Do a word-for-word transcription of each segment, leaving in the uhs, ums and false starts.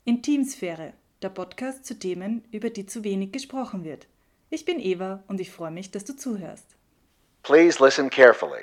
Intimsphäre, der Podcast zu Themen, über die zu wenig gesprochen wird. Ich bin Eva und ich freue mich, dass du zuhörst. Please listen carefully.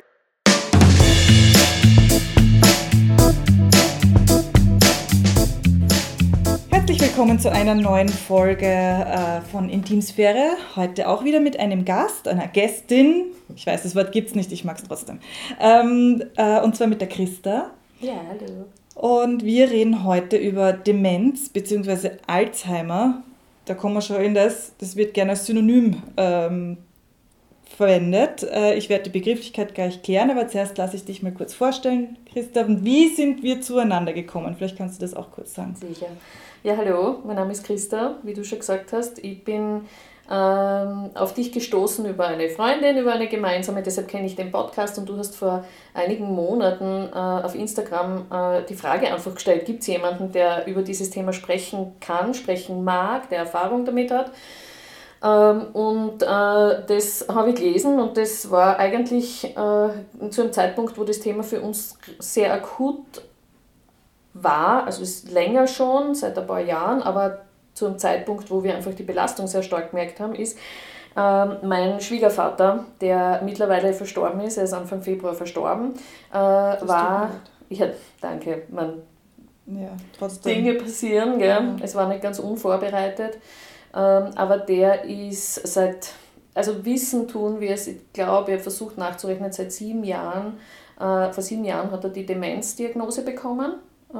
Herzlich willkommen zu einer neuen Folge äh, von Intimsphäre. Heute auch wieder mit einem Gast, einer Gästin. Ich weiß, das Wort gibt es nicht, ich mag es trotzdem. Ähm, äh, und zwar mit der Christa. Ja, hallo. Und wir reden heute über Demenz bzw. Alzheimer. Da kommen wir schon in das, das wird gerne als Synonym ähm, verwendet. Äh, ich werde die Begrifflichkeit gleich klären, aber zuerst lasse ich dich mal kurz vorstellen, Christa. Wie sind wir zueinander gekommen? Vielleicht kannst du das auch kurz sagen. Sicher. Ja, hallo, mein Name ist Christa, wie du schon gesagt hast. Ich bin ähm, auf dich gestoßen über eine Freundin, über eine gemeinsame, deshalb kenne ich den Podcast, und du hast vor einigen Monaten äh, auf Instagram äh, die Frage einfach gestellt, gibt es jemanden, der über dieses Thema sprechen kann, sprechen mag, der Erfahrung damit hat? Ähm, und äh, das habe ich gelesen, und das war eigentlich äh, zu einem Zeitpunkt, wo das Thema für uns sehr akut war, also ist länger schon, seit ein paar Jahren, aber zu einem Zeitpunkt, wo wir einfach die Belastung sehr stark gemerkt haben, ist ähm, mein Schwiegervater, der mittlerweile verstorben ist, er ist Anfang Februar verstorben, äh, war, ja, danke, man, ja, trotzdem. Dinge passieren, gell? Ja. Es war nicht ganz unvorbereitet, ähm, aber der ist seit, also Wissen tun wir es, ich glaube, er versucht nachzurechnen, seit sieben Jahren, äh, vor sieben Jahren hat er die Demenzdiagnose bekommen.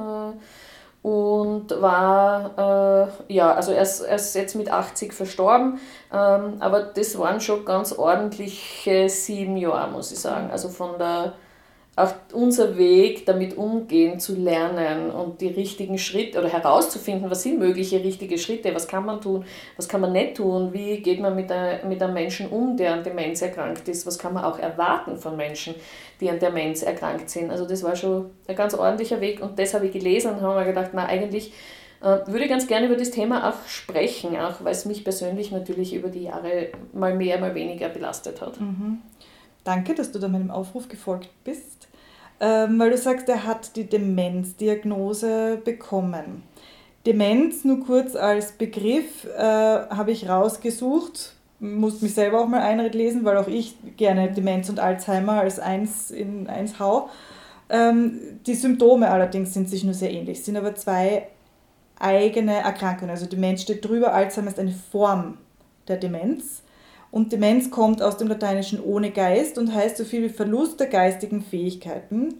Und war, äh, ja, also er ist, er ist jetzt mit achtzig verstorben, ähm, aber das waren schon ganz ordentliche sieben Jahre, muss ich sagen. Also von der, auch unser Weg, damit umgehen zu lernen und die richtigen Schritte oder herauszufinden, was sind mögliche richtige Schritte, was kann man tun, was kann man nicht tun, wie geht man mit, ein, mit einem Menschen um, der an Demenz erkrankt ist, was kann man auch erwarten von Menschen, die an Demenz erkrankt sind. Also das war schon ein ganz ordentlicher Weg, und das habe ich gelesen und habe mir gedacht, na eigentlich äh, würde ich ganz gerne über das Thema auch sprechen, auch weil es mich persönlich natürlich über die Jahre mal mehr, mal weniger belastet hat. Mhm. Danke, dass du da meinem Aufruf gefolgt bist, ähm, weil du sagst, er hat die Demenzdiagnose bekommen. Demenz, nur kurz als Begriff, äh, habe ich rausgesucht, musste mich selber auch mal einlesen, weil auch ich gerne Demenz und Alzheimer als eins in eins hau. Ähm, die Symptome allerdings sind sich nur sehr ähnlich, sind aber zwei eigene Erkrankungen. Also Demenz steht drüber, Alzheimer ist eine Form der Demenz. Und Demenz kommt aus dem Lateinischen ohne Geist und heißt so viel wie Verlust der geistigen Fähigkeiten.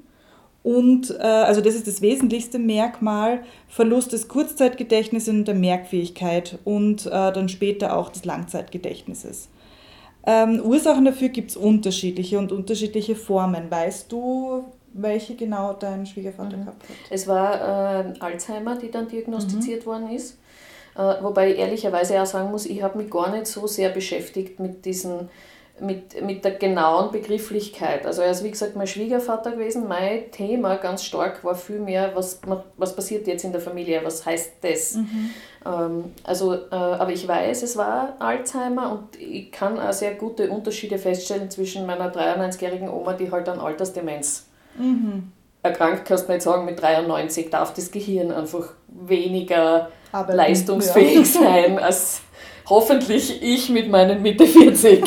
Und äh, also das ist das wesentlichste Merkmal, Verlust des Kurzzeitgedächtnisses und der Merkfähigkeit und äh, dann später auch des Langzeitgedächtnisses. Ähm, Ursachen dafür gibt es unterschiedliche und unterschiedliche Formen. Weißt du, welche genau dein Schwiegervater Mhm. gehabt hat? Es war äh, Alzheimer, die dann diagnostiziert mhm. worden ist. Äh, wobei ich ehrlicherweise auch sagen muss, ich habe mich gar nicht so sehr beschäftigt mit diesen, mit, mit der genauen Begrifflichkeit. Also er ist wie gesagt mein Schwiegervater gewesen. Mein Thema ganz stark war vielmehr, was, was passiert jetzt in der Familie, was heißt das? Mhm. Ähm, also, äh, aber ich weiß, es war Alzheimer, und ich kann auch sehr gute Unterschiede feststellen zwischen meiner dreiundneunzigjährigen Oma, die halt an Altersdemenz mhm. erkrankt, kannst du nicht sagen, mit dreiundneunzig darf das Gehirn einfach weniger aber leistungsfähig ja. sein als hoffentlich ich mit meinen Mitte vierzig.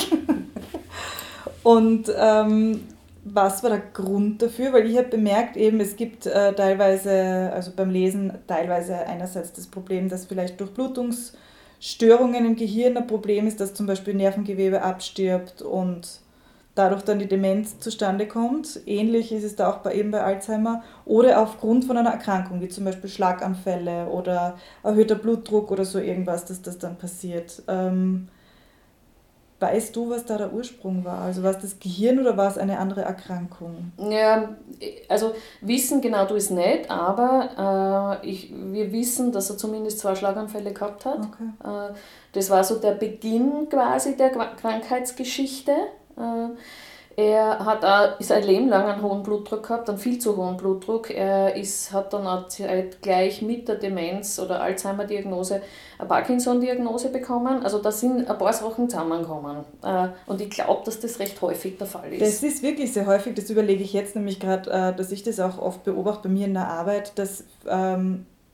Und ähm, was war der Grund dafür? Weil ich habe bemerkt, eben es gibt äh, teilweise, also beim Lesen teilweise einerseits das Problem, dass vielleicht Durchblutungsstörungen im Gehirn ein Problem ist, dass zum Beispiel Nervengewebe abstirbt und dadurch dann die Demenz zustande kommt. Ähnlich ist es da auch bei, eben bei Alzheimer, oder aufgrund von einer Erkrankung, wie zum Beispiel Schlaganfälle oder erhöhter Blutdruck oder so irgendwas, dass das dann passiert. Ähm, weißt du, was da der Ursprung war? Also war es das Gehirn oder war es eine andere Erkrankung? Ja, also wissen genau du es nicht, aber äh, ich, wir wissen, dass er zumindest zwei Schlaganfälle gehabt hat. Okay. Äh, das war so der Beginn quasi der Krankheitsgeschichte. Er hat auch sein Leben lang einen hohen Blutdruck gehabt, einen viel zu hohen Blutdruck. Er ist, hat dann auch gleich mit der Demenz- oder Alzheimer-Diagnose eine Parkinson-Diagnose bekommen. Also da sind ein paar Sachen zusammengekommen. Und ich glaube, dass das recht häufig der Fall ist. Das ist wirklich sehr häufig. Das überlege ich jetzt nämlich gerade, dass ich das auch oft beobachte bei mir in der Arbeit, dass ähm,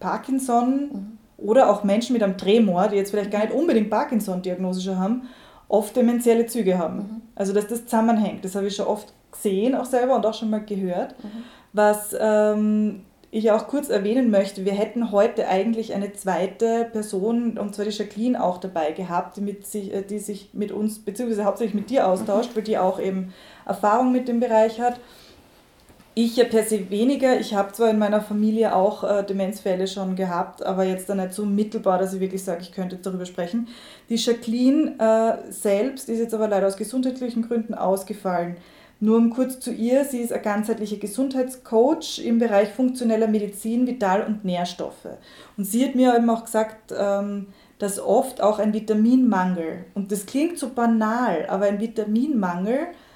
Parkinson Mhm. oder auch Menschen mit einem Tremor, die jetzt vielleicht gar nicht unbedingt Parkinson-Diagnose schon haben, oft dementielle Züge haben. Mhm. Also dass das zusammenhängt. Das habe ich schon oft gesehen, auch selber und auch schon mal gehört. Mhm. Was ähm, ich auch kurz erwähnen möchte, wir hätten heute eigentlich eine zweite Person, und zwar die Jacqueline, auch dabei gehabt, die, mit sich, die sich mit uns, beziehungsweise hauptsächlich mit dir austauscht, weil die auch eben Erfahrung mit dem Bereich hat. Ich ja per se weniger. Ich habe zwar in meiner Familie auch äh, Demenzfälle schon gehabt, aber jetzt dann nicht so mittelbar, dass ich wirklich sage, ich könnte darüber sprechen. Die Jacqueline äh, selbst ist jetzt aber leider aus gesundheitlichen Gründen ausgefallen. Nur um kurz zu ihr, sie ist eine ganzheitliche Gesundheitscoach im Bereich funktioneller Medizin, Vital- und Nährstoffe. Und sie hat mir eben auch gesagt, ähm, dass oft auch ein Vitaminmangel, und das klingt so banal, aber ein Vitaminmangel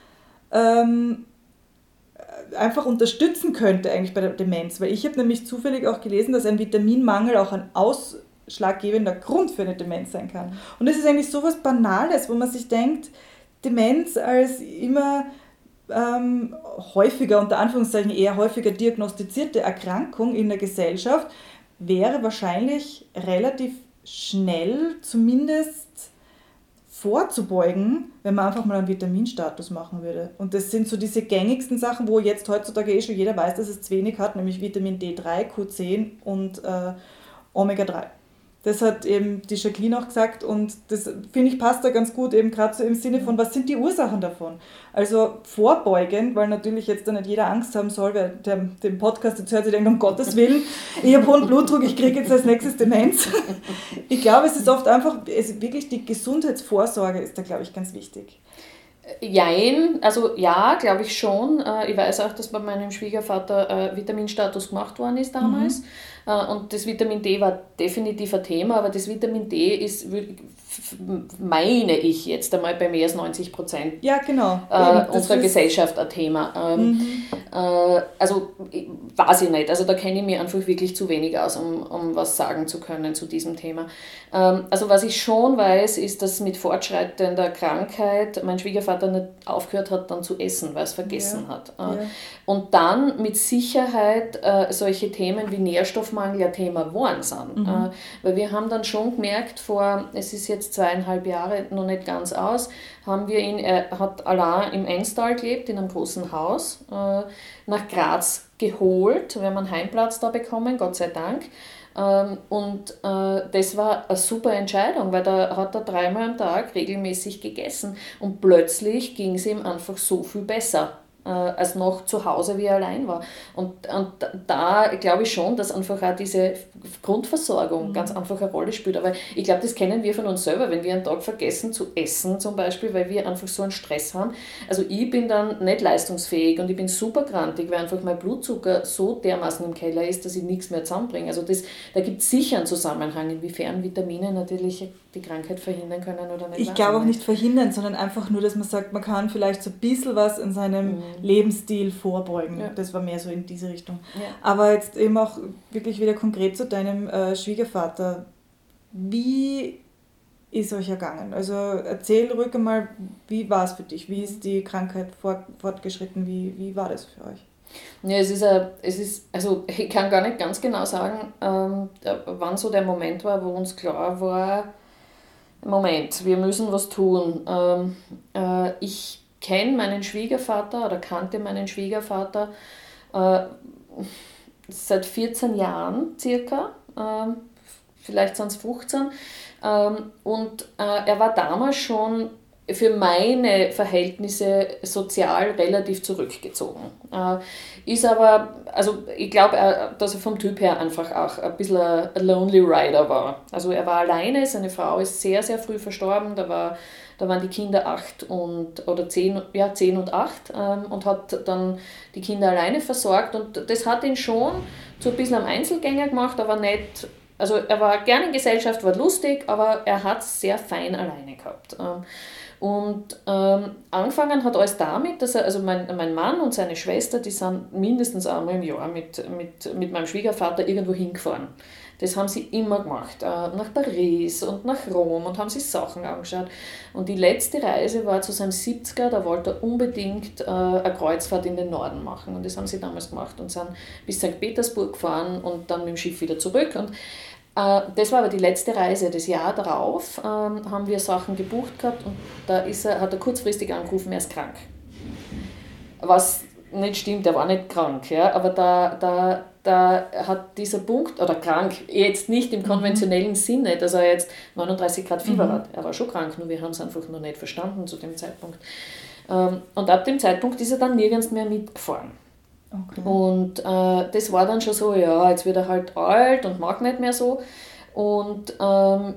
ähm, einfach unterstützen könnte eigentlich bei der Demenz. Weil ich habe nämlich zufällig auch gelesen, dass ein Vitaminmangel auch ein ausschlaggebender Grund für eine Demenz sein kann. Und das ist eigentlich so was Banales, wo man sich denkt, Demenz als immer ähm, häufiger, unter Anführungszeichen eher häufiger diagnostizierte Erkrankung in der Gesellschaft, wäre wahrscheinlich relativ schnell zumindest vorzubeugen, wenn man einfach mal einen Vitaminstatus machen würde. Und das sind so diese gängigsten Sachen, wo jetzt heutzutage eh schon jeder weiß, dass es zu wenig hat, nämlich Vitamin D drei, Q zehn und äh, Omega drei. Das hat eben die Jacqueline auch gesagt und das finde ich passt da ganz gut, eben gerade so im Sinne von, was sind die Ursachen davon? Also vorbeugend, weil natürlich jetzt da nicht jeder Angst haben soll, wer den Podcast jetzt hört, sich denkt, um Gottes Willen, ich habe hohen Blutdruck, ich kriege jetzt als nächstes Demenz. Ich glaube, es ist oft einfach, es wirklich die Gesundheitsvorsorge ist da, glaube ich, ganz wichtig. Jein, also ja, glaube ich schon. Ich weiß auch, dass bei meinem Schwiegervater äh, Vitaminstatus gemacht worden ist damals. Mhm. Und das Vitamin D war definitiv ein Thema, aber das Vitamin D ist, meine ich jetzt einmal, bei mehr als neunzig Prozent ja, genau. äh, unserer Gesellschaft ein Thema. Ähm, mhm. äh, also weiß ich nicht, also da kenne ich mich einfach wirklich zu wenig aus, um, um was sagen zu können zu diesem Thema. Ähm, also was ich schon weiß, ist, dass mit fortschreitender Krankheit mein Schwiegervater nicht aufgehört hat, dann zu essen, weil er es vergessen ja. hat. Äh, ja. Und dann mit Sicherheit äh, solche Themen wie Nährstoffmangel ja Thema geworden sind. Mhm. Äh, weil wir haben dann schon gemerkt, vor, es ist jetzt zweieinhalb Jahre noch nicht ganz aus, haben wir ihn, er hat allein im Enstal gelebt, in einem großen Haus, äh, nach Graz geholt. Wir haben einen Heimplatz da bekommen, Gott sei Dank. Ähm, und äh, das war eine super Entscheidung, weil da hat er dreimal am Tag regelmäßig gegessen und plötzlich ging es ihm einfach so viel besser als noch zu Hause, wie er allein war. Und, und da glaube ich schon, dass einfach auch diese Grundversorgung mhm. ganz einfach eine Rolle spielt. Aber ich glaube, das kennen wir von uns selber, wenn wir einen Tag vergessen zu essen zum Beispiel, weil wir einfach so einen Stress haben. Also ich bin dann nicht leistungsfähig und ich bin super grantig, weil einfach mein Blutzucker so dermaßen im Keller ist, dass ich nichts mehr zusammenbringe. Also das, da gibt es sicher einen Zusammenhang, inwiefern Vitamine natürlich die Krankheit verhindern können oder nicht. Ich glaube auch nicht verhindern, sondern einfach nur, dass man sagt, man kann vielleicht so ein bisschen was in seinem mhm. Lebensstil vorbeugen. Ja. Das war mehr so in diese Richtung. Ja. Aber jetzt eben auch wirklich wieder konkret zu deinem äh, Schwiegervater. Wie ist euch ergangen? Also erzähl ruhig einmal, wie war es für dich? Wie ist die Krankheit fort, fortgeschritten? Wie, wie war das für euch? Ja, es ist, a, es ist, also ich kann gar nicht ganz genau sagen, ähm, wann so der Moment war, wo uns klar war, Moment, wir müssen was tun. Ähm, äh, ich kenne meinen Schwiegervater oder kannte meinen Schwiegervater äh, seit vierzehn Jahren circa, äh, vielleicht sind es fünfzehn. Ähm, und äh, er war damals schon für meine Verhältnisse sozial relativ zurückgezogen. Äh, ist aber, also ich glaube, dass er vom Typ her einfach auch ein bisschen ein Lonely Rider war. Also er war alleine, seine Frau ist sehr, sehr früh verstorben, da, war, da waren die Kinder acht und, oder zehn, ja, zehn und acht ähm, und hat dann die Kinder alleine versorgt und das hat ihn schon so ein bisschen am Einzelgänger gemacht, aber nicht. Also er war gerne in Gesellschaft, war lustig, aber er hat es sehr fein alleine gehabt. Und ähm, angefangen hat alles damit, dass er, also mein, mein Mann und seine Schwester, die sind mindestens einmal im Jahr mit, mit, mit meinem Schwiegervater irgendwo hingefahren. Das haben sie immer gemacht, nach Paris und nach Rom und haben sich Sachen angeschaut. Und die letzte Reise war zu seinem siebziger, da wollte er unbedingt eine Kreuzfahrt in den Norden machen. Und das haben sie damals gemacht und sind bis Sankt Petersburg gefahren und dann mit dem Schiff wieder zurück. Und das war aber die letzte Reise. Das Jahr darauf haben wir Sachen gebucht gehabt und da ist er, hat er kurzfristig angerufen, er ist krank. Was nicht stimmt, er war nicht krank, ja, aber da, da, da hat dieser Punkt, oder krank, jetzt nicht im konventionellen mhm. Sinne, dass er jetzt neununddreißig Grad Fieber mhm. hat. Er war schon krank, nur wir haben es einfach noch nicht verstanden zu dem Zeitpunkt. Und ab dem Zeitpunkt ist er dann nirgends mehr mitgefahren. Okay. Und äh, das war dann schon so, ja, jetzt wird er halt alt und mag nicht mehr so. Und ähm,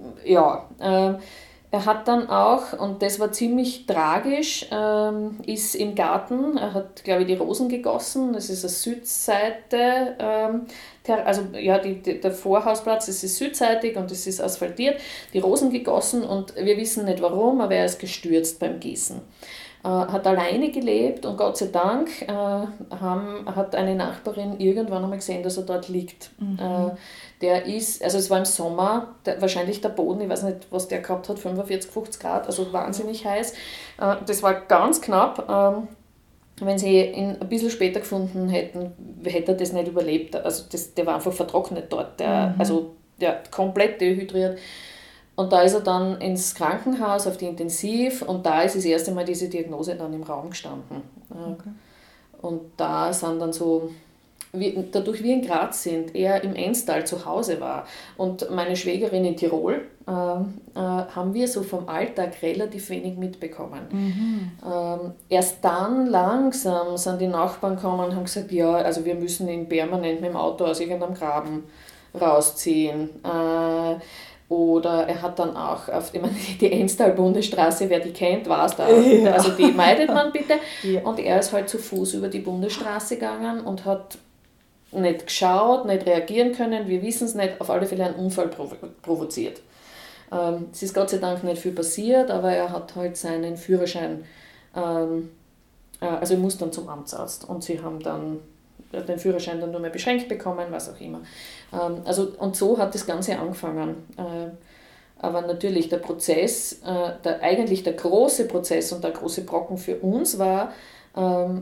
ja, äh, er hat dann auch, und das war ziemlich tragisch, ähm, ist im Garten, er hat, glaube ich, die Rosen gegossen, das ist eine Südseite, ähm, der, also ja, die, die, der Vorhausplatz, das ist südseitig und es ist asphaltiert, die Rosen gegossen und wir wissen nicht warum, aber er ist gestürzt beim Gießen. Äh, hat alleine gelebt und Gott sei Dank äh, haben, hat eine Nachbarin irgendwann einmal gesehen, dass er dort liegt. Mhm. Äh, der ist, also es war im Sommer, der, wahrscheinlich der Boden, ich weiß nicht, was der gehabt hat, fünfundvierzig, fünfzig Grad, also wahnsinnig heiß. Äh, das war ganz knapp. Ähm, wenn sie ihn ein bisschen später gefunden hätten, hätte er das nicht überlebt. Also das, der war einfach vertrocknet dort, der, mhm. also der komplett dehydriert. Und da ist er dann ins Krankenhaus auf die Intensiv und da ist das erste Mal diese Diagnose dann im Raum gestanden. Okay. Und da sind dann so, wie, dadurch wir in Graz sind, er im Enstal zu Hause war und meine Schwägerin in Tirol, äh, äh, haben wir so vom Alltag relativ wenig mitbekommen. Mhm. Ähm, erst dann langsam sind die Nachbarn gekommen und haben gesagt, ja, also wir müssen ihn permanent mit dem Auto aus irgendeinem Graben rausziehen. Äh, Oder er hat dann auch, auf, ich meine, die Enstal-Bundesstraße, wer die kennt, weiß da. Ja. Also die meidet man bitte. Ja. Und er ist halt zu Fuß über die Bundesstraße gegangen und hat nicht geschaut, nicht reagieren können, wir wissen es nicht, auf alle Fälle einen Unfall provo- provoziert. Ähm, es ist Gott sei Dank nicht viel passiert, aber er hat halt seinen Führerschein, ähm, äh, also er muss dann zum Amtsarzt und sie haben dann den Führerschein dann nur mehr beschränkt bekommen, was auch immer. Ähm, also, und so hat das Ganze angefangen. Äh, aber natürlich der Prozess, äh, der, eigentlich der große Prozess und der große Brocken für uns war, ähm,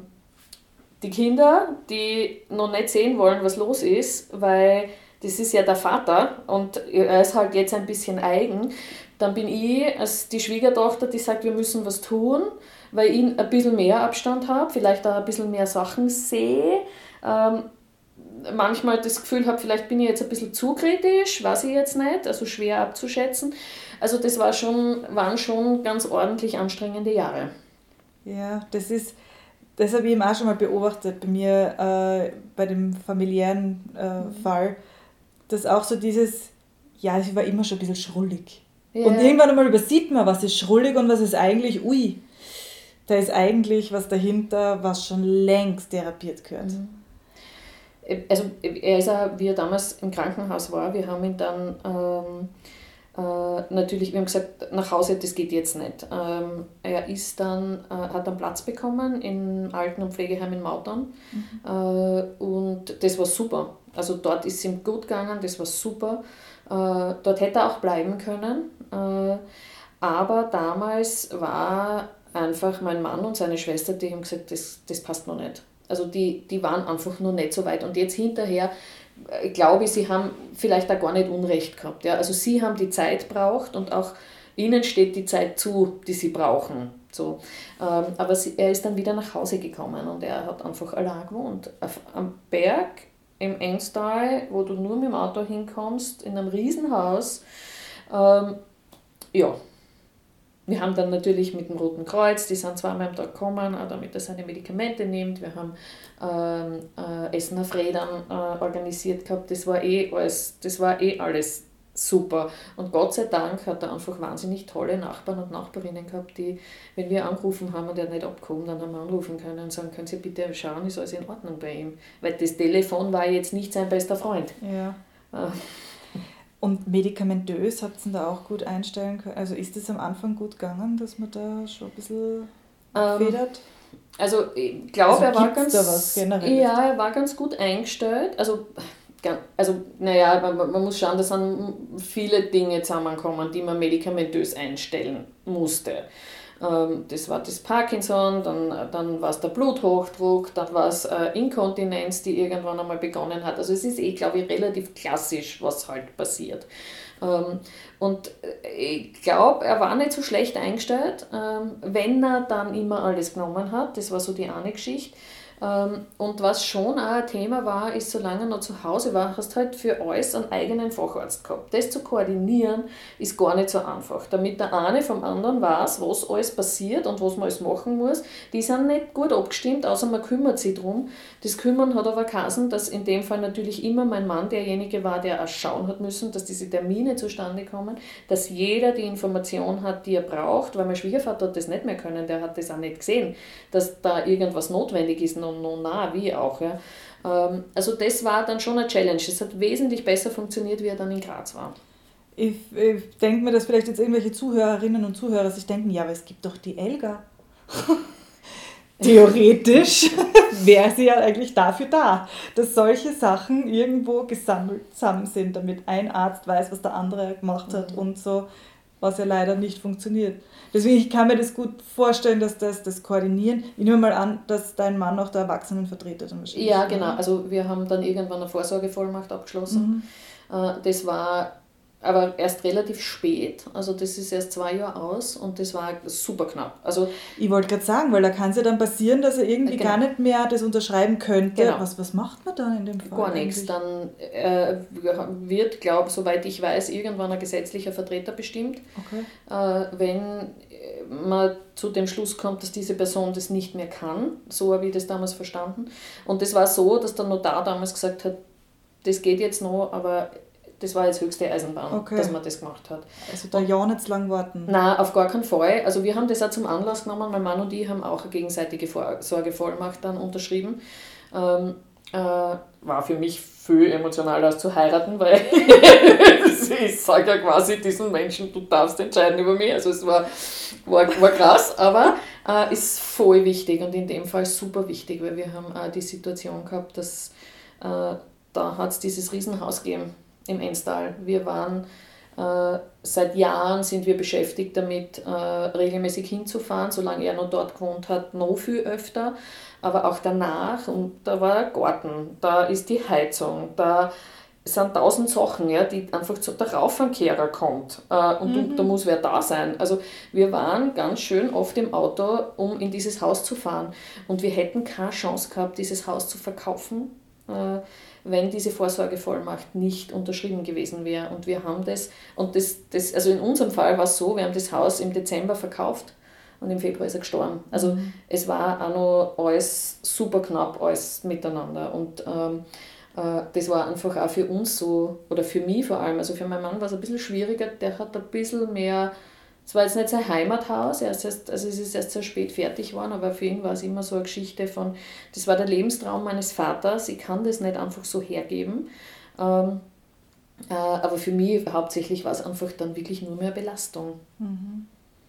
die Kinder, die noch nicht sehen wollen, was los ist, weil das ist ja der Vater und er ist halt jetzt ein bisschen eigen. Dann bin ich als die Schwiegertochter, die sagt, wir müssen was tun, weil ich ein bisschen mehr Abstand habe, vielleicht auch ein bisschen mehr Sachen sehe. Ähm, manchmal das Gefühl habe, vielleicht bin ich jetzt ein bisschen zu kritisch, weiß ich jetzt nicht, also schwer abzuschätzen. Also das war schon, waren schon ganz ordentlich anstrengende Jahre. Ja, das ist, das habe ich eben auch schon mal beobachtet bei mir, äh, bei dem familiären äh, mhm. Fall, dass auch so dieses, ja, ich war immer schon ein bisschen schrullig. Ja. Und irgendwann einmal übersieht man, was ist schrullig und was ist eigentlich, ui, da ist eigentlich was dahinter, was schon längst therapiert gehört. Mhm. Also er ist auch, wie er damals im Krankenhaus war, wir haben ihn dann ähm, äh, natürlich, wir haben gesagt, nach Hause, das geht jetzt nicht. Ähm, er ist dann, äh, hat dann Platz bekommen im Alten- und Pflegeheim in Mautern mhm. äh, und das war super. Also dort ist es ihm gut gegangen, das war super. Äh, dort hätte er auch bleiben können, äh, aber damals war einfach mein Mann und seine Schwester, die haben gesagt, das, das passt noch nicht. Also die, die waren einfach noch nicht so weit. Und jetzt hinterher, äh, glaube ich, sie haben vielleicht auch gar nicht Unrecht gehabt. Ja? Also sie haben die Zeit braucht und auch ihnen steht die Zeit zu, die sie brauchen. So. Ähm, aber sie, er ist dann wieder nach Hause gekommen und er hat einfach allein gewohnt. Auf, am Berg im Enstal, wo du nur mit dem Auto hinkommst, in einem Riesenhaus. Ähm, ja. Wir haben dann natürlich mit dem Roten Kreuz, die sind zweimal am Tag gekommen, auch damit er seine Medikamente nimmt. Wir haben ähm, äh, Essen auf Rädern äh, organisiert gehabt. Das war, eh alles, das war eh alles super. Und Gott sei Dank hat er einfach wahnsinnig tolle Nachbarn und Nachbarinnen gehabt, die, wenn wir angerufen haben und er nicht abgehoben, dann haben wir anrufen können und sagen, können Sie bitte schauen, ist alles in Ordnung bei ihm. Weil das Telefon war jetzt nicht sein bester Freund. Ja. Äh. Und medikamentös habt ihr da auch gut einstellen können? Also ist es am Anfang gut gegangen, dass man da schon ein bisschen federt? Ähm, also ich glaube, also er war ganz da was generell? Ja, er war ganz gut eingestellt. Also also naja, man, man muss schauen, da sind viele Dinge zusammenkommen, die man medikamentös einstellen musste. Das war das Parkinson, dann, dann war es der Bluthochdruck, dann war es äh, Inkontinenz, die irgendwann einmal begonnen hat. Also es ist eh, glaube ich, relativ klassisch, was halt passiert. Ähm, und ich glaube, er war nicht so schlecht eingestellt, ähm, wenn er dann immer alles genommen hat. Das war so die eine Geschichte. Ähm, und was schon auch ein Thema war, ist, solange er noch zu Hause war, hast du halt für alles einen eigenen Facharzt gehabt. Das zu koordinieren ist gar nicht so einfach. Damit der eine vom anderen weiß, was alles passiert und was man alles machen muss. Die sind nicht gut abgestimmt, außer man kümmert sich drum. Das Kümmern hat aber geheißen, dass in dem Fall natürlich immer mein Mann derjenige war, der auch schauen hat müssen, dass diese Termine zustande kommen, dass jeder die Information hat, die er braucht, weil mein Schwiegervater hat das nicht mehr können, der hat das auch nicht gesehen, dass da irgendwas notwendig ist. Und no, nah, wie auch. Ja. Also das war dann schon eine Challenge. Es hat wesentlich besser funktioniert, wie er dann in Graz war. Ich, ich denke mir, dass vielleicht jetzt irgendwelche Zuhörerinnen und Zuhörer sich denken, ja, aber es gibt doch die Elga. Theoretisch wäre sie ja eigentlich dafür da, dass solche Sachen irgendwo gesammelt zusammen sind, damit ein Arzt weiß, was der andere gemacht hat mhm. und so, was ja leider nicht funktioniert. Deswegen, ich kann mir das gut vorstellen, dass das, das Koordinieren, ich nehme mal an, dass dein Mann auch der Erwachsenenvertreter dann wahrscheinlich. Ja, genau. Also wir haben dann irgendwann eine Vorsorgevollmacht abgeschlossen. Mhm. Das war aber erst relativ spät, also das ist erst zwei Jahre aus und das war super knapp. Also, ich wollte gerade sagen, weil da kann es ja dann passieren, dass er irgendwie genau. gar nicht mehr das unterschreiben könnte. Genau. Was, was macht man dann in dem Fall? Gar nichts. Dann äh, wird, glaube ich, soweit ich weiß, irgendwann ein gesetzlicher Vertreter bestimmt. Okay. Äh, wenn man zu dem Schluss kommt, dass diese Person das nicht mehr kann, so habe ich das damals verstanden. Und das war so, dass der Notar damals gesagt hat, das geht jetzt noch, aber das war jetzt höchste Eisenbahn, okay. dass man das gemacht hat. Also da ja nicht zu lang warten? Nein, auf gar keinen Fall. Also wir haben das auch zum Anlass genommen, mein Mann und ich haben auch eine gegenseitige Vorsorgevollmacht dann unterschrieben. Ähm, äh, war für mich viel emotionaler als zu heiraten, weil ich sage ja quasi diesen Menschen, du darfst entscheiden über mich. Also es war, war, war krass, aber äh, ist voll wichtig und in dem Fall super wichtig, weil wir haben auch die Situation gehabt, dass äh, da hat es dieses Riesenhaus gegeben im Enstal. Wir waren äh, seit Jahren sind wir beschäftigt damit, äh, regelmäßig hinzufahren, solange er noch dort gewohnt hat, noch viel öfter, aber auch danach. Und da war ein Garten, da ist die Heizung, da sind tausend Sachen, ja, die einfach zu der Raufkehrer kommt äh, und mhm. da muss wer da sein. Also wir waren ganz schön oft im Auto, um in dieses Haus zu fahren und wir hätten keine Chance gehabt, dieses Haus zu verkaufen, äh, wenn diese Vorsorgevollmacht nicht unterschrieben gewesen wäre. Und wir haben das, und das, das also in unserem Fall war es so, wir haben das Haus im Dezember verkauft und im Februar ist er gestorben. Also mhm. es war auch noch alles super knapp, alles miteinander. Und ähm, äh, das war einfach auch für uns so, oder für mich vor allem, also für meinen Mann war es ein bisschen schwieriger, der hat ein bisschen mehr. Es war jetzt nicht sein Heimathaus, er ist erst, also es ist erst sehr spät fertig geworden, aber für ihn war es immer so eine Geschichte von, das war der Lebenstraum meines Vaters, ich kann das nicht einfach so hergeben. Ähm, äh, aber für mich hauptsächlich war es einfach dann wirklich nur mehr Belastung. Mhm.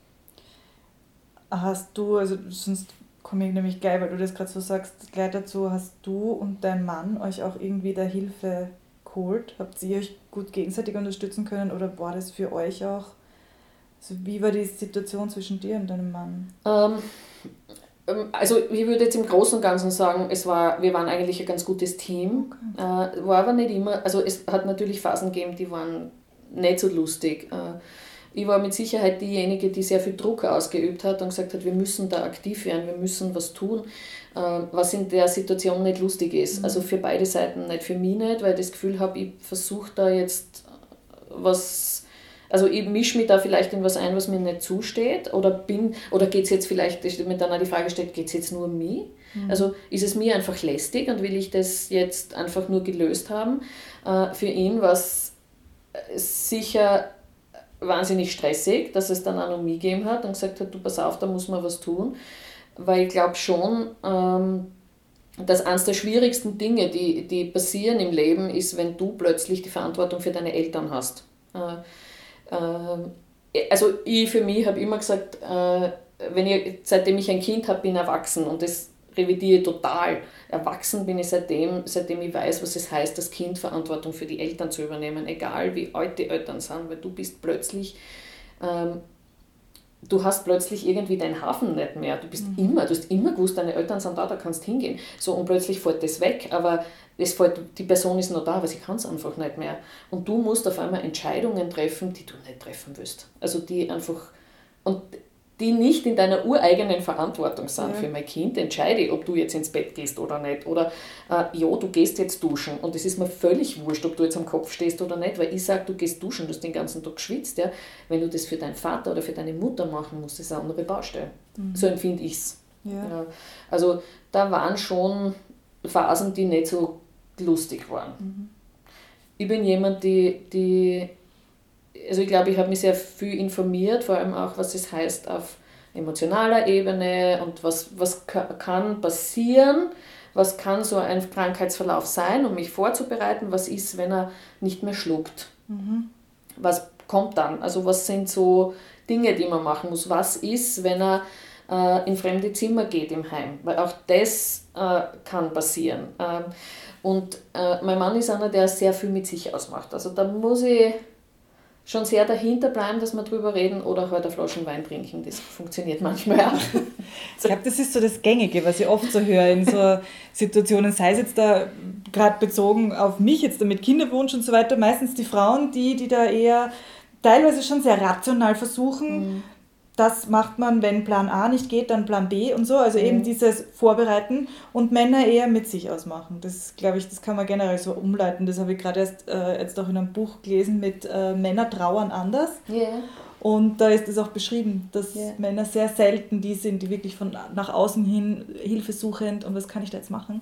Hast du, also sonst komme ich nämlich gleich, weil du das gerade so sagst, gleich dazu, hast du und dein Mann euch auch irgendwie der Hilfe geholt? Habt ihr euch gut gegenseitig unterstützen können oder war das für euch auch? Also wie war die Situation zwischen dir und deinem Mann? Ähm, also ich würde jetzt im Großen und Ganzen sagen, es war, wir waren eigentlich ein ganz gutes Team. Okay. Äh, war aber nicht immer, also es hat natürlich Phasen gegeben, die waren nicht so lustig. Äh, ich war mit Sicherheit diejenige, die sehr viel Druck ausgeübt hat und gesagt hat, wir müssen da aktiv werden, wir müssen was tun, äh, was in der Situation nicht lustig ist. Mhm. Also für beide Seiten, nicht für mich nicht, weil ich das Gefühl habe, ich versuche da jetzt was. Also ich mische mich da vielleicht in was ein, was mir nicht zusteht, oder bin, oder geht es jetzt vielleicht, mir dann auch die Frage stellt, geht es jetzt nur um mich? Mhm. Also ist es mir einfach lästig und will ich das jetzt einfach nur gelöst haben? Äh, für ihn war es sicher wahnsinnig stressig, dass es dann auch um mich gegeben hat und gesagt hat, du pass auf, da muss man was tun, weil ich glaube schon, ähm, dass eines der schwierigsten Dinge, die, die passieren im Leben, ist, wenn du plötzlich die Verantwortung für deine Eltern hast. Äh, Also ich für mich habe immer gesagt, wenn ich, seitdem ich ein Kind habe, bin ich erwachsen und das revidiere total. Erwachsen bin ich seitdem, seitdem ich weiß, was es heißt, das Kind Verantwortung für die Eltern zu übernehmen, egal wie alt die Eltern sind, weil du bist plötzlich, ähm, du hast plötzlich irgendwie deinen Hafen nicht mehr. Du bist mhm. immer, du hast immer gewusst, deine Eltern sind da, da kannst hingehen. So, und plötzlich fällt das weg, aber es fällt, die Person ist noch da, aber sie kann es einfach nicht mehr. Und du musst auf einmal Entscheidungen treffen, die du nicht treffen willst. Also die einfach, und die nicht in deiner ureigenen Verantwortung sind. Ja. Für mein Kind entscheide, ob du jetzt ins Bett gehst oder nicht. Oder äh, ja, du gehst jetzt duschen. Und es ist mir völlig wurscht, ob du jetzt am Kopf stehst oder nicht, weil ich sage, du gehst duschen, du hast den ganzen Tag geschwitzt. Ja? Wenn du das für deinen Vater oder für deine Mutter machen musst, ist eine andere Baustelle. Mhm. So empfinde ich es. Ja. Ja. Also da waren schon Phasen, die nicht so lustig waren. Mhm. Ich bin jemand, die... die Also ich glaube, ich habe mich sehr viel informiert, vor allem auch, was es heißt auf emotionaler Ebene und was, was kann passieren, was kann so ein Krankheitsverlauf sein, um mich vorzubereiten, was ist, wenn er nicht mehr schluckt. Mhm. Was kommt dann? Also was sind so Dinge, die man machen muss? Was ist, wenn er äh, in fremde Zimmer geht im Heim? Weil auch das äh, kann passieren. Ähm, und äh, mein Mann ist einer, der sehr viel mit sich ausmacht. Also da muss ich schon sehr dahinter bleiben, dass wir drüber reden oder halt eine Flasche Wein trinken. Das funktioniert manchmal auch. Ich glaube, das ist so das Gängige, was ich oft so höre in so Situationen, sei es jetzt da gerade bezogen auf mich, jetzt da mit Kinderwunsch und so weiter, meistens die Frauen, die, die da eher teilweise schon sehr rational versuchen, mhm. das macht man, wenn Plan A nicht geht, dann Plan B und so, also mhm. eben dieses Vorbereiten und Männer eher mit sich ausmachen. Das glaube ich, das kann man generell so umleiten. Das habe ich gerade erst äh, jetzt auch in einem Buch gelesen mit äh, Männer trauern anders. Yeah. Und da ist es auch beschrieben, dass yeah. Männer sehr selten die sind, die wirklich von nach außen hin hilfesuchend und was kann ich da jetzt machen.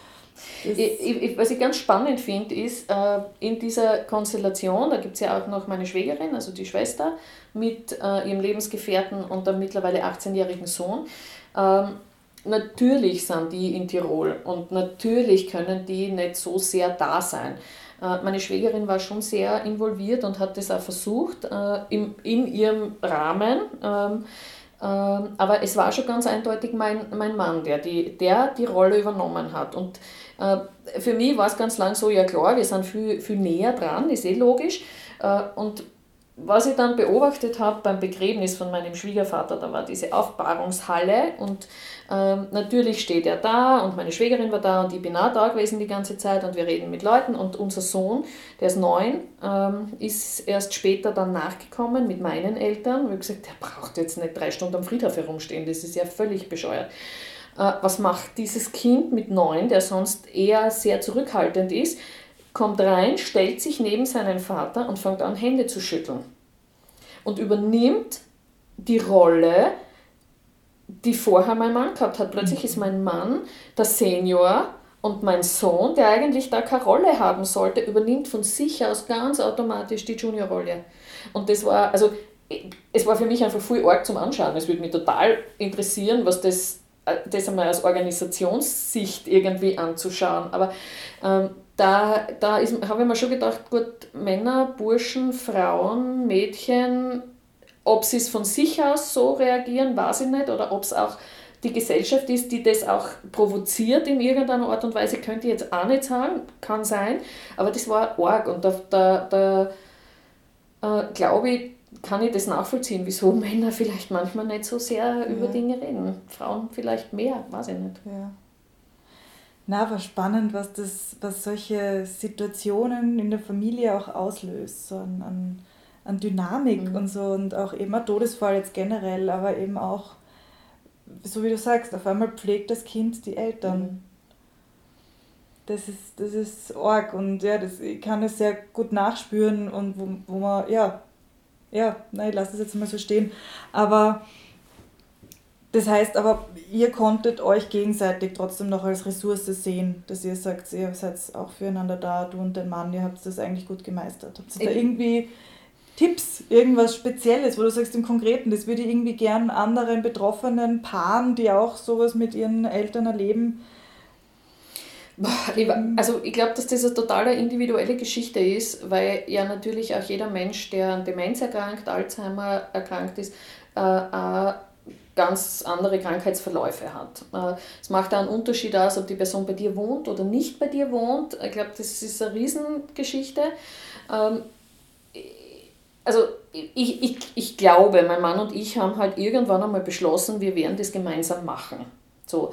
Ja. Ich, ich, was ich ganz spannend finde, ist, äh, in dieser Konstellation, da gibt es ja auch noch meine Schwägerin, also die Schwester, mit äh, ihrem Lebensgefährten und dem mittlerweile achtzehnjährigen Sohn. Ähm, natürlich sind die in Tirol und natürlich können die nicht so sehr da sein. Äh, meine Schwägerin war schon sehr involviert und hat das auch versucht, äh, im, in ihrem Rahmen. Ähm, ähm, aber es war schon ganz eindeutig mein, mein Mann, der die, der die Rolle übernommen hat. Und äh, für mich war es ganz lang so, ja klar, wir sind viel, viel näher dran, ist eh logisch. Äh, und was ich dann beobachtet habe beim Begräbnis von meinem Schwiegervater, da war diese Aufbahrungshalle und ähm, natürlich steht er da und meine Schwägerin war da und ich bin auch da gewesen die ganze Zeit und wir reden mit Leuten und unser Sohn, der ist neun, ähm, ist erst später dann nachgekommen mit meinen Eltern. Wir haben gesagt, der braucht jetzt nicht drei Stunden am Friedhof herumstehen, das ist ja völlig bescheuert. Äh, was macht dieses Kind mit neun, der sonst eher sehr zurückhaltend ist? Kommt rein, stellt sich neben seinen Vater und fängt an, Hände zu schütteln. Und übernimmt die Rolle, die vorher mein Mann gehabt hat. Plötzlich ist mein Mann der Senior und mein Sohn, der eigentlich da keine Rolle haben sollte, übernimmt von sich aus ganz automatisch die Juniorrolle. Und das war, also, es war für mich einfach viel arg zum Anschauen. Es würde mich total interessieren, was das, das einmal aus Organisationssicht irgendwie anzuschauen. Aber ähm, Da, da habe ich mir schon gedacht, gut, Männer, Burschen, Frauen, Mädchen, ob sie es von sich aus so reagieren, weiß ich nicht, oder ob es auch die Gesellschaft ist, die das auch provoziert in irgendeiner Art und Weise, könnte ich jetzt auch nicht sagen, kann sein, aber das war arg und da, da, da äh, glaube ich, kann ich das nachvollziehen, wieso Männer vielleicht manchmal nicht so sehr ja. über Dinge reden, Frauen vielleicht mehr, weiß ich nicht. Ja. Na, war spannend, was, das, was solche Situationen in der Familie auch auslöst, so an, an, an Dynamik mhm. und so und auch eben ein Todesfall jetzt generell, aber eben auch, so wie du sagst, auf einmal pflegt das Kind die Eltern. Mhm. Das ist, das ist arg und ja, das, ich kann es sehr gut nachspüren und wo, wo man, ja, ja, nein, ich lasse das jetzt mal so stehen, aber das heißt aber, ihr konntet euch gegenseitig trotzdem noch als Ressource sehen, dass ihr sagt, ihr seid auch füreinander da, du und dein Mann, ihr habt das eigentlich gut gemeistert. Habt ihr da irgendwie Tipps, irgendwas Spezielles, wo du sagst im Konkreten, das würde ich irgendwie gern anderen betroffenen Paaren, die auch sowas mit ihren Eltern erleben? Also ich glaube, dass das eine total individuelle Geschichte ist, weil ja natürlich auch jeder Mensch, der an Demenz erkrankt, Alzheimer erkrankt ist, äh, auch ganz andere Krankheitsverläufe hat. Es macht auch einen Unterschied aus, ob die Person bei dir wohnt oder nicht bei dir wohnt. Ich glaube, das ist eine Riesengeschichte. Also ich, ich, ich glaube, mein Mann und ich haben halt irgendwann einmal beschlossen, wir werden das gemeinsam machen. So,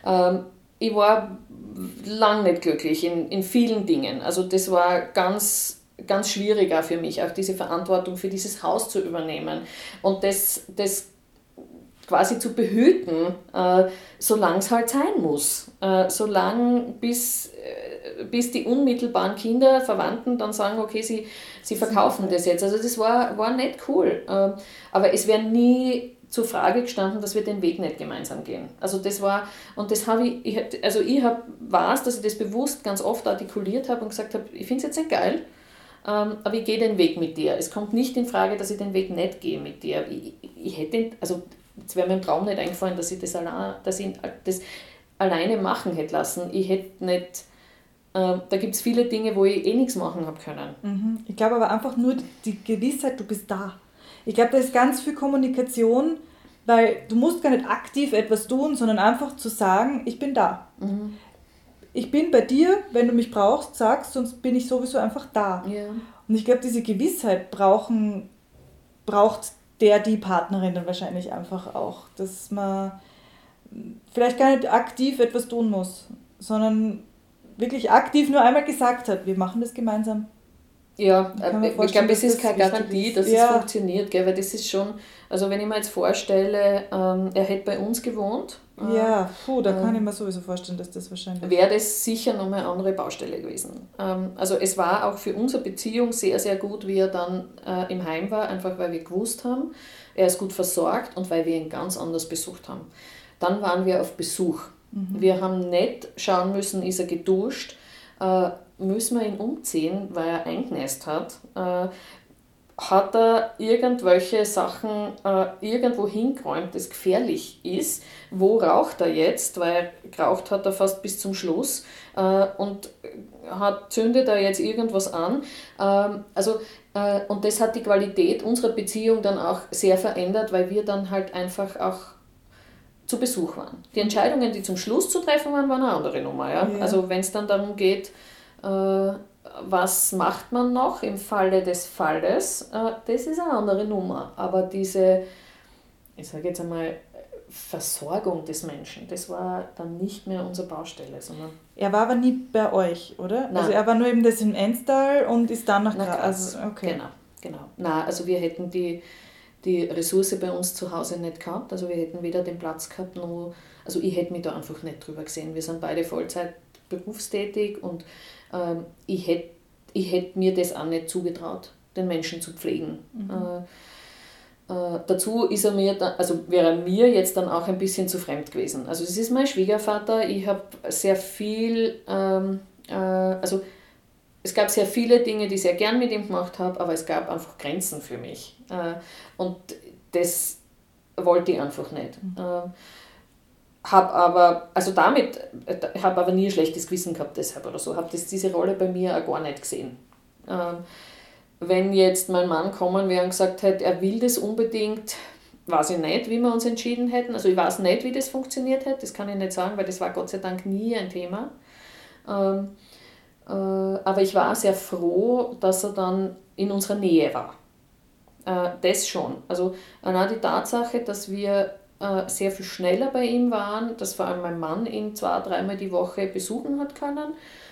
ich war lange nicht glücklich in, in vielen Dingen. Also das war ganz, ganz schwierig auch für mich, auch diese Verantwortung für dieses Haus zu übernehmen. Und das, das quasi zu behüten, äh, solange es halt sein muss. Äh, solange bis, äh, bis die unmittelbaren Kinder, Verwandten dann sagen, okay, sie, sie verkaufen das jetzt. Also das war, war nicht cool. Äh, aber es wäre nie zur Frage gestanden, dass wir den Weg nicht gemeinsam gehen. Also das war, und das habe ich, ich, also ich habe, weiß, dass ich das bewusst ganz oft artikuliert habe und gesagt habe, ich finde es jetzt nicht geil, ähm, aber ich gehe den Weg mit dir. Es kommt nicht in Frage, dass ich den Weg nicht gehe mit dir. Ich, ich hätte, also es wäre mir im Traum nicht eingefallen, dass ich das, allein, dass ich das alleine machen hätte lassen. Ich hätte nicht, äh, da gibt es viele Dinge, wo ich eh nichts machen habe können. Mhm. Ich glaube aber einfach nur die Gewissheit, du bist da. Ich glaube, da ist ganz viel Kommunikation, weil du musst gar nicht aktiv etwas tun, sondern einfach zu sagen, ich bin da. Mhm. Ich bin bei dir, wenn du mich brauchst, sagst, sonst bin ich sowieso einfach da. Ja. Und ich glaube, diese Gewissheit brauchen, braucht der, die Partnerin dann wahrscheinlich einfach auch, dass man vielleicht gar nicht aktiv etwas tun muss, sondern wirklich aktiv nur einmal gesagt hat, wir machen das gemeinsam. Ja, ich glaube, es ist keine Garantie, dass ja. es funktioniert, gell? Weil das ist schon, also wenn ich mir jetzt vorstelle, ähm, er hätte bei uns gewohnt, ja, puh, da ähm, kann ich mir sowieso vorstellen, dass das wahrscheinlich... wäre das sicher nochmal eine andere Baustelle gewesen. Ähm, also es war auch für unsere Beziehung sehr, sehr gut, wie er dann äh, im Heim war, einfach weil wir gewusst haben, er ist gut versorgt und weil wir ihn ganz anders besucht haben. Dann waren wir auf Besuch. Mhm. Wir haben nicht schauen müssen, ist er geduscht, äh, müssen wir ihn umziehen, weil er eingenässt hat, äh, hat er irgendwelche Sachen äh, irgendwo hingeräumt, das gefährlich ist. Wo raucht er jetzt? Weil geraucht hat er fast bis zum Schluss äh, und hat, zündet er jetzt irgendwas an. Ähm, also, äh, und das hat die Qualität unserer Beziehung dann auch sehr verändert, weil wir dann halt einfach auch zu Besuch waren. Die Entscheidungen, die zum Schluss zu treffen waren, waren eine andere Nummer. Ja? Ja. Also wenn es dann darum geht, äh, was macht man noch im Falle des Falles, äh, das ist eine andere Nummer. Aber diese, ich sage jetzt einmal, Versorgung des Menschen, das war dann nicht mehr unsere Baustelle, sondern... Er war aber nie bei euch, oder? Nein. Also er war nur eben das in Enstal und ist dann nach Graz. Also, okay. Genau, genau. Nein, also wir hätten die, die Ressource bei uns zu Hause nicht gehabt, also wir hätten weder den Platz gehabt, noch, also ich hätte mich da einfach nicht drüber gesehen. Wir sind beide Vollzeit berufstätig und ähm, ich hätte ich hätt mir das auch nicht zugetraut, den Menschen zu pflegen. Mhm. Äh, äh, dazu ist er mir, da, also wäre er mir jetzt dann auch ein bisschen zu fremd gewesen. Also es ist mein Schwiegervater, ich habe sehr viel, ähm, äh, also es gab sehr viele Dinge, die ich sehr gern mit ihm gemacht habe, aber es gab einfach Grenzen für mich. Äh, und das wollte ich einfach nicht. Mhm. Äh, habe aber, also damit, habe aber nie ein schlechtes Gewissen gehabt deshalb oder so, habe diese Rolle bei mir auch gar nicht gesehen. Ähm, wenn jetzt mein Mann kommen wäre und gesagt hätte, er will das unbedingt, weiß ich nicht, wie wir uns entschieden hätten, also ich weiß nicht, wie das funktioniert hätte, das kann ich nicht sagen, weil das war Gott sei Dank nie ein Thema. Ähm, äh, aber ich war sehr froh, dass er dann in unserer Nähe war. Äh, das schon. Also allein die Tatsache, dass wir sehr viel schneller bei ihm waren, dass vor allem mein Mann ihn zwei, dreimal die Woche besuchen hat können.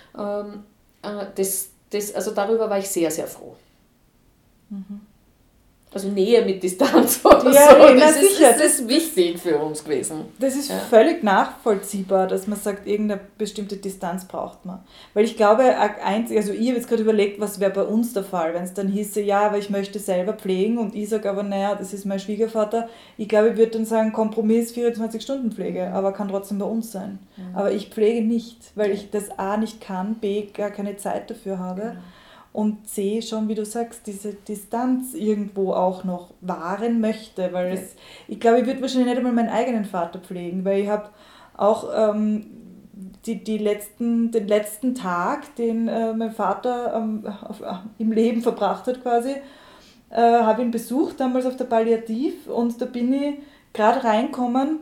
Das, das, also darüber war ich sehr, sehr froh. Mhm. Also Nähe mit Distanz oder ja, so, ja, das, ist, sicher. das ist wichtig für uns gewesen. Das ist ja. völlig nachvollziehbar, dass man sagt, irgendeine bestimmte Distanz braucht man. Weil ich glaube, einzig, also ich habe jetzt gerade überlegt, was wäre bei uns der Fall, wenn es dann hieße, ja, aber ich möchte selber pflegen und ich sage aber, naja, das ist mein Schwiegervater. Ich glaube, ich würde dann sagen, Kompromiss vierundzwanzig-Stunden-Pflege, aber kann trotzdem bei uns sein. Mhm. Aber ich pflege nicht, weil ich das A nicht kann, B gar keine Zeit dafür habe. Mhm. Und C, schon wie du sagst, diese Distanz irgendwo auch noch wahren möchte, weil ja. es, ich glaube, ich würde wahrscheinlich nicht einmal meinen eigenen Vater pflegen, weil ich habe auch ähm, die, die letzten, den letzten Tag, den äh, mein Vater ähm, auf, äh, im Leben verbracht hat quasi, äh, habe ihn besucht, damals auf der Palliativ und da bin ich gerade reinkommen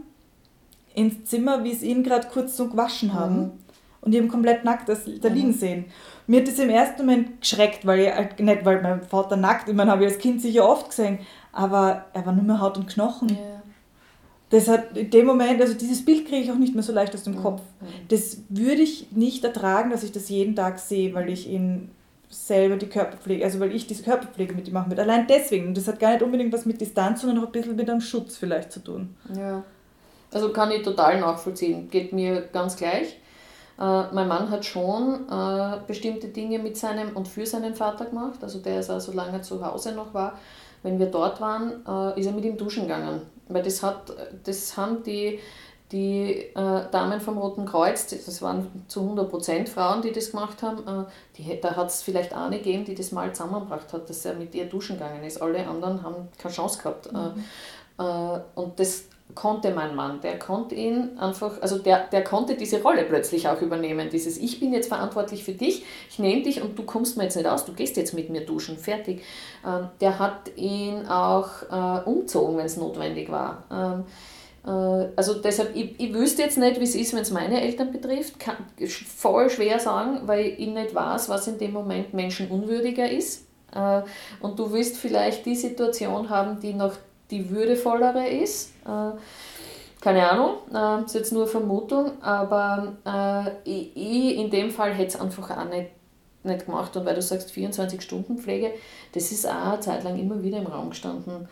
ins Zimmer, wie sie ihn gerade kurz so gewaschen haben. Mhm. Und die haben komplett nackt das, da liegen mhm. sehen. Mir hat das im ersten Moment geschreckt, weil ich, nicht weil mein Vater nackt, ich meine, habe ich als Kind sicher oft gesehen, aber er war nur mehr Haut und Knochen. Ja. Das hat in dem Moment, also dieses Bild kriege ich auch nicht mehr so leicht aus dem mhm. Kopf. Das würde ich nicht ertragen, dass ich das jeden Tag sehe, weil ich ihn selber die Körperpflege, also weil ich diese Körperpflege mit ihm machen würde. Allein deswegen. Das hat gar nicht unbedingt was mit Distanz, sondern auch ein bisschen mit einem Schutz vielleicht zu tun. Ja, also kann ich total nachvollziehen. Geht mir ganz gleich. Äh, mein Mann hat schon äh, bestimmte Dinge mit seinem und für seinen Vater gemacht. Also der ist auch so lange zu Hause noch war. Wenn wir dort waren, äh, ist er mit ihm duschen gegangen. Weil das, hat, das haben die, die äh, Damen vom Roten Kreuz, das waren zu hundert Prozent Frauen, die das gemacht haben, äh, die, da hat es vielleicht eine gegeben, die das mal zusammengebracht hat, dass er mit ihr duschen gegangen ist. Alle anderen haben keine Chance gehabt. Mhm. Äh, und das konnte mein Mann, der konnte ihn einfach, also der, der konnte diese Rolle plötzlich auch übernehmen, dieses ich bin jetzt verantwortlich für dich, ich nehme dich und du kommst mir jetzt nicht aus, du gehst jetzt mit mir duschen, fertig. Ähm, der hat ihn auch äh, umzogen, wenn es notwendig war. Ähm, äh, also deshalb, ich, ich wüsste jetzt nicht, wie es ist, wenn es meine Eltern betrifft, kann voll schwer sagen, weil ich nicht weiß, was in dem Moment menschenunwürdiger ist. Äh, und du wirst vielleicht die Situation haben, die noch die würdevollere ist. Äh, keine Ahnung, äh, ist jetzt nur Vermutung, aber äh, ich, ich in dem Fall hätte es einfach auch nicht, nicht gemacht. Und weil du sagst vierundzwanzig-Stunden-Pflege, das ist auch eine Zeit lang immer wieder im Raum gestanden.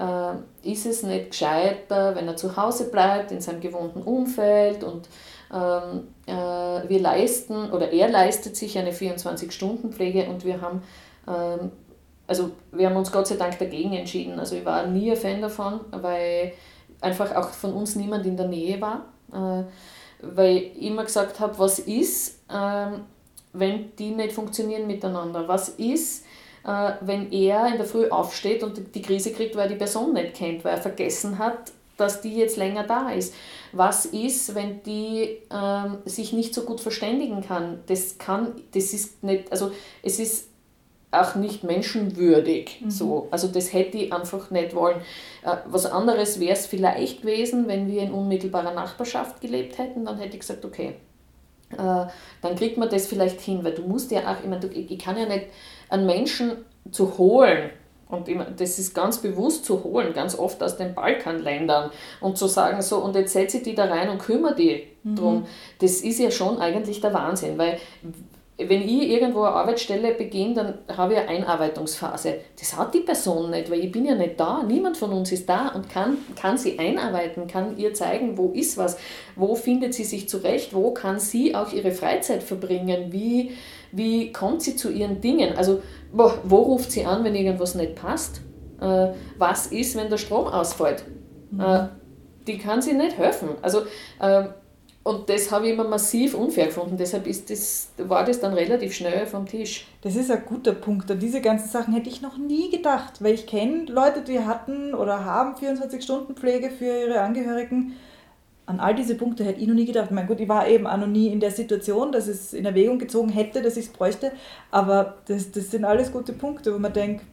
Äh, ist es nicht gescheiter, wenn er zu Hause bleibt, in seinem gewohnten Umfeld und ähm, äh, wir leisten, oder er leistet sich eine vierundzwanzig-Stunden-Pflege und wir haben ähm, Also wir haben uns Gott sei Dank dagegen entschieden. Also ich war nie ein Fan davon, weil einfach auch von uns niemand in der Nähe war. Äh, weil ich immer gesagt habe, was ist, äh, wenn die nicht funktionieren miteinander? Was ist, äh, wenn er in der Früh aufsteht und die Krise kriegt, weil er die Person nicht kennt, weil er vergessen hat, dass die jetzt länger da ist? Was ist, wenn die äh, sich nicht so gut verständigen kann? Das kann, das ist nicht, also es ist auch nicht menschenwürdig. Mhm. So. Also das hätte ich einfach nicht wollen. Äh, was anderes wäre es vielleicht gewesen, wenn wir in unmittelbarer Nachbarschaft gelebt hätten, dann hätte ich gesagt, okay, äh, dann kriegt man das vielleicht hin, weil du musst ja auch, ich meine, ich, ich kann ja nicht einen Menschen zu holen, und ich meine, das ist ganz bewusst zu holen, ganz oft aus den Balkanländern, und zu sagen, so, und jetzt setze ich die da rein und kümmere die mhm. drum, das ist ja schon eigentlich der Wahnsinn, weil wenn ich irgendwo eine Arbeitsstelle beginne, dann habe ich eine Einarbeitungsphase. Das hat die Person nicht, weil ich bin ja nicht da. Niemand von uns ist da und kann, kann sie einarbeiten, kann ihr zeigen, wo ist was, wo findet sie sich zurecht, wo kann sie auch ihre Freizeit verbringen, wie, wie kommt sie zu ihren Dingen. Also wo, wo ruft sie an, wenn irgendwas nicht passt? Äh, was ist, wenn der Strom ausfällt? Mhm. Äh, die kann sie nicht helfen. Also äh, Und das habe ich immer massiv unfair gefunden, deshalb ist das, war das dann relativ schnell vom Tisch. Das ist ein guter Punkt. An diese ganzen Sachen hätte ich noch nie gedacht, weil ich kenne Leute, die hatten oder haben vierundzwanzig-Stunden-Pflege für ihre Angehörigen. An all diese Punkte hätte ich noch nie gedacht. Mein Gott, ich war eben auch noch nie in der Situation, dass ich es in Erwägung gezogen hätte, dass ich es bräuchte, aber das, das sind alles gute Punkte, wo man denkt,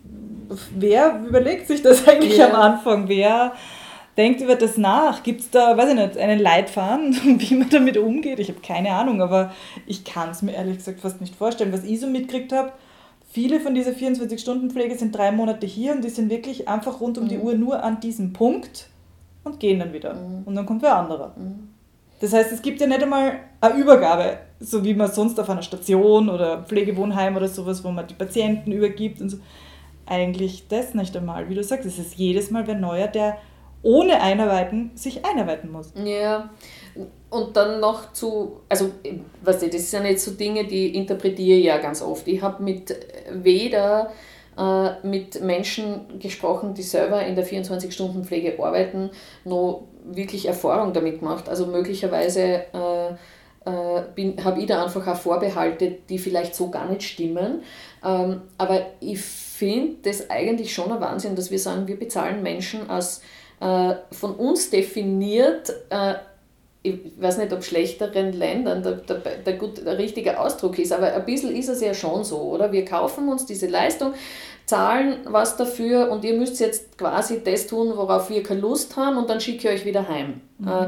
wer überlegt sich das eigentlich ja. am Anfang? Wer denkt über das nach? Gibt es da, weiß ich nicht, einen Leitfaden, wie man damit umgeht? Ich habe keine Ahnung, aber ich kann es mir ehrlich gesagt fast nicht vorstellen. Was ich so mitgekriegt habe, viele von dieser vierundzwanzig-Stunden-Pflege sind drei Monate hier und die sind wirklich einfach rund um mhm. die Uhr nur an diesem Punkt und gehen dann wieder. Mhm. Und dann kommt wer anderer. Mhm. Das heißt, es gibt ja nicht einmal eine Übergabe, so wie man sonst auf einer Station oder Pflegewohnheim oder sowas, wo man die Patienten übergibt und so. Eigentlich das nicht einmal. Wie du sagst, es ist jedes Mal wer Neuer, der ohne Einarbeiten sich einarbeiten muss. Ja, und dann noch zu, also, weißt du, das sind jetzt so Dinge, die interpretiere ich ja ganz oft. Ich habe mit weder äh, mit Menschen gesprochen, die selber in der vierundzwanzig-Stunden-Pflege arbeiten, noch wirklich Erfahrung damit gemacht. Also möglicherweise äh, äh, habe ich da einfach auch Vorbehalte, die vielleicht so gar nicht stimmen. Ähm, aber ich finde das eigentlich schon ein Wahnsinn, dass wir sagen, wir bezahlen Menschen als von uns definiert, äh, ich weiß nicht, ob schlechteren Ländern der, der, der, gut, der richtige Ausdruck ist, aber ein bisschen ist es ja schon so, oder? Wir kaufen uns diese Leistung, zahlen was dafür und ihr müsst jetzt quasi das tun, worauf wir keine Lust haben und dann schicke ich euch wieder heim. Mhm. Äh,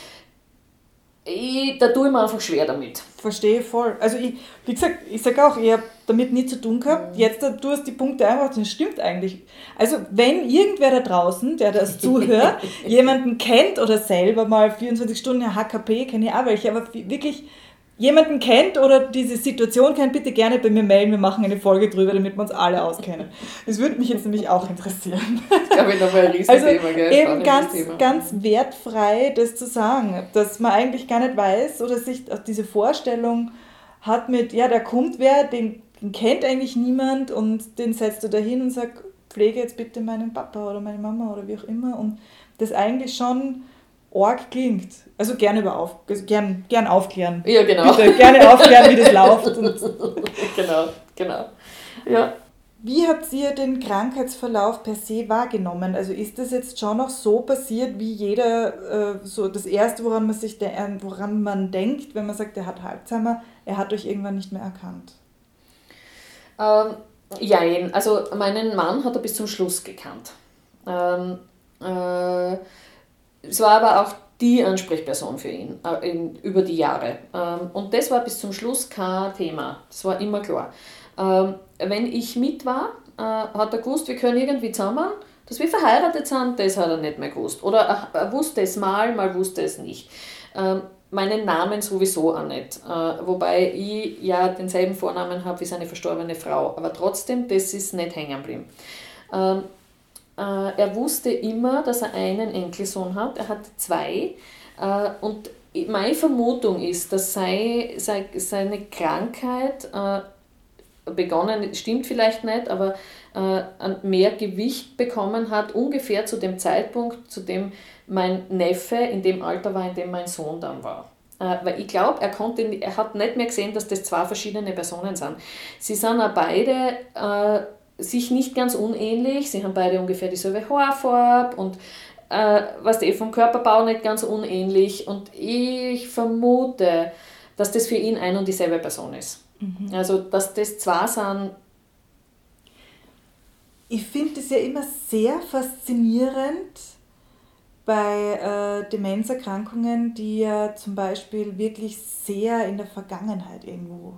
ich, da tue ich mir einfach schwer damit. Verstehe voll. Also ich, wie gesagt, ich sage auch, ich habe damit nie zu tun gehabt. Mhm. Jetzt, du hast die Punkte einfach, das stimmt eigentlich. Also wenn irgendwer da draußen, der das zuhört, jemanden kennt oder selber mal vierundzwanzig Stunden H K P, kenne ich auch welche, aber wirklich jemanden kennt oder diese Situation kennt, bitte gerne bei mir melden, wir machen eine Folge drüber, damit wir uns alle auskennen. Das würde mich jetzt nämlich auch interessieren. Ich glaube, ich nochmal ein Riesenthema, also gell? Eben ganz, ganz wertfrei das zu sagen, dass man eigentlich gar nicht weiß oder sich auch diese Vorstellung hat mit, ja, da kommt wer, den, den kennt eigentlich niemand und den setzt du da hin und sagst, pflege jetzt bitte meinen Papa oder meine Mama oder wie auch immer und das eigentlich schon arg klingt. Also gerne über auf, also gern, gern aufklären. Ja, genau. Bitte gerne aufklären, wie das läuft. Und genau, genau. Ja. Wie habt ihr den Krankheitsverlauf per se wahrgenommen? Also ist das jetzt schon noch so passiert, wie jeder, äh, so das Erste, woran man sich, de- woran man denkt, wenn man sagt, er hat Alzheimer, er hat euch irgendwann nicht mehr erkannt? Ähm, jein, also meinen Mann hat er bis zum Schluss gekannt. Ähm, äh, es war aber auch die Ansprechperson für ihn äh, in, über die Jahre. Ähm, und das war bis zum Schluss kein Thema. Das war immer klar. Ähm, wenn ich mit war, äh, hat er gewusst, wir können irgendwie zusammen, dass wir verheiratet sind, das hat er nicht mehr gewusst. Oder er, er wusste es mal, mal wusste es nicht. Ähm, meinen Namen sowieso auch nicht. Äh, wobei ich ja denselben Vornamen habe wie seine verstorbene Frau. Aber trotzdem, das ist nicht hängen geblieben. Ähm, Er wusste immer, dass er einen Enkelsohn hat, er hat zwei und meine Vermutung ist, dass seine Krankheit begonnen, stimmt vielleicht nicht, aber mehr Gewicht bekommen hat, ungefähr zu dem Zeitpunkt, zu dem mein Neffe in dem Alter war, in dem mein Sohn dann war. Weil ich glaube, er, er hat nicht mehr gesehen, dass das zwei verschiedene Personen sind. Sie sind auch beide sich nicht ganz unähnlich, sie haben beide ungefähr dieselbe Haarfarbe und äh, was eh vom Körperbau nicht ganz unähnlich und ich vermute, dass das für ihn ein und dieselbe Person ist. Mhm. Also, dass das zwei sind. Ich finde es ja immer sehr faszinierend bei äh, Demenzerkrankungen, die ja zum Beispiel wirklich sehr in der Vergangenheit irgendwo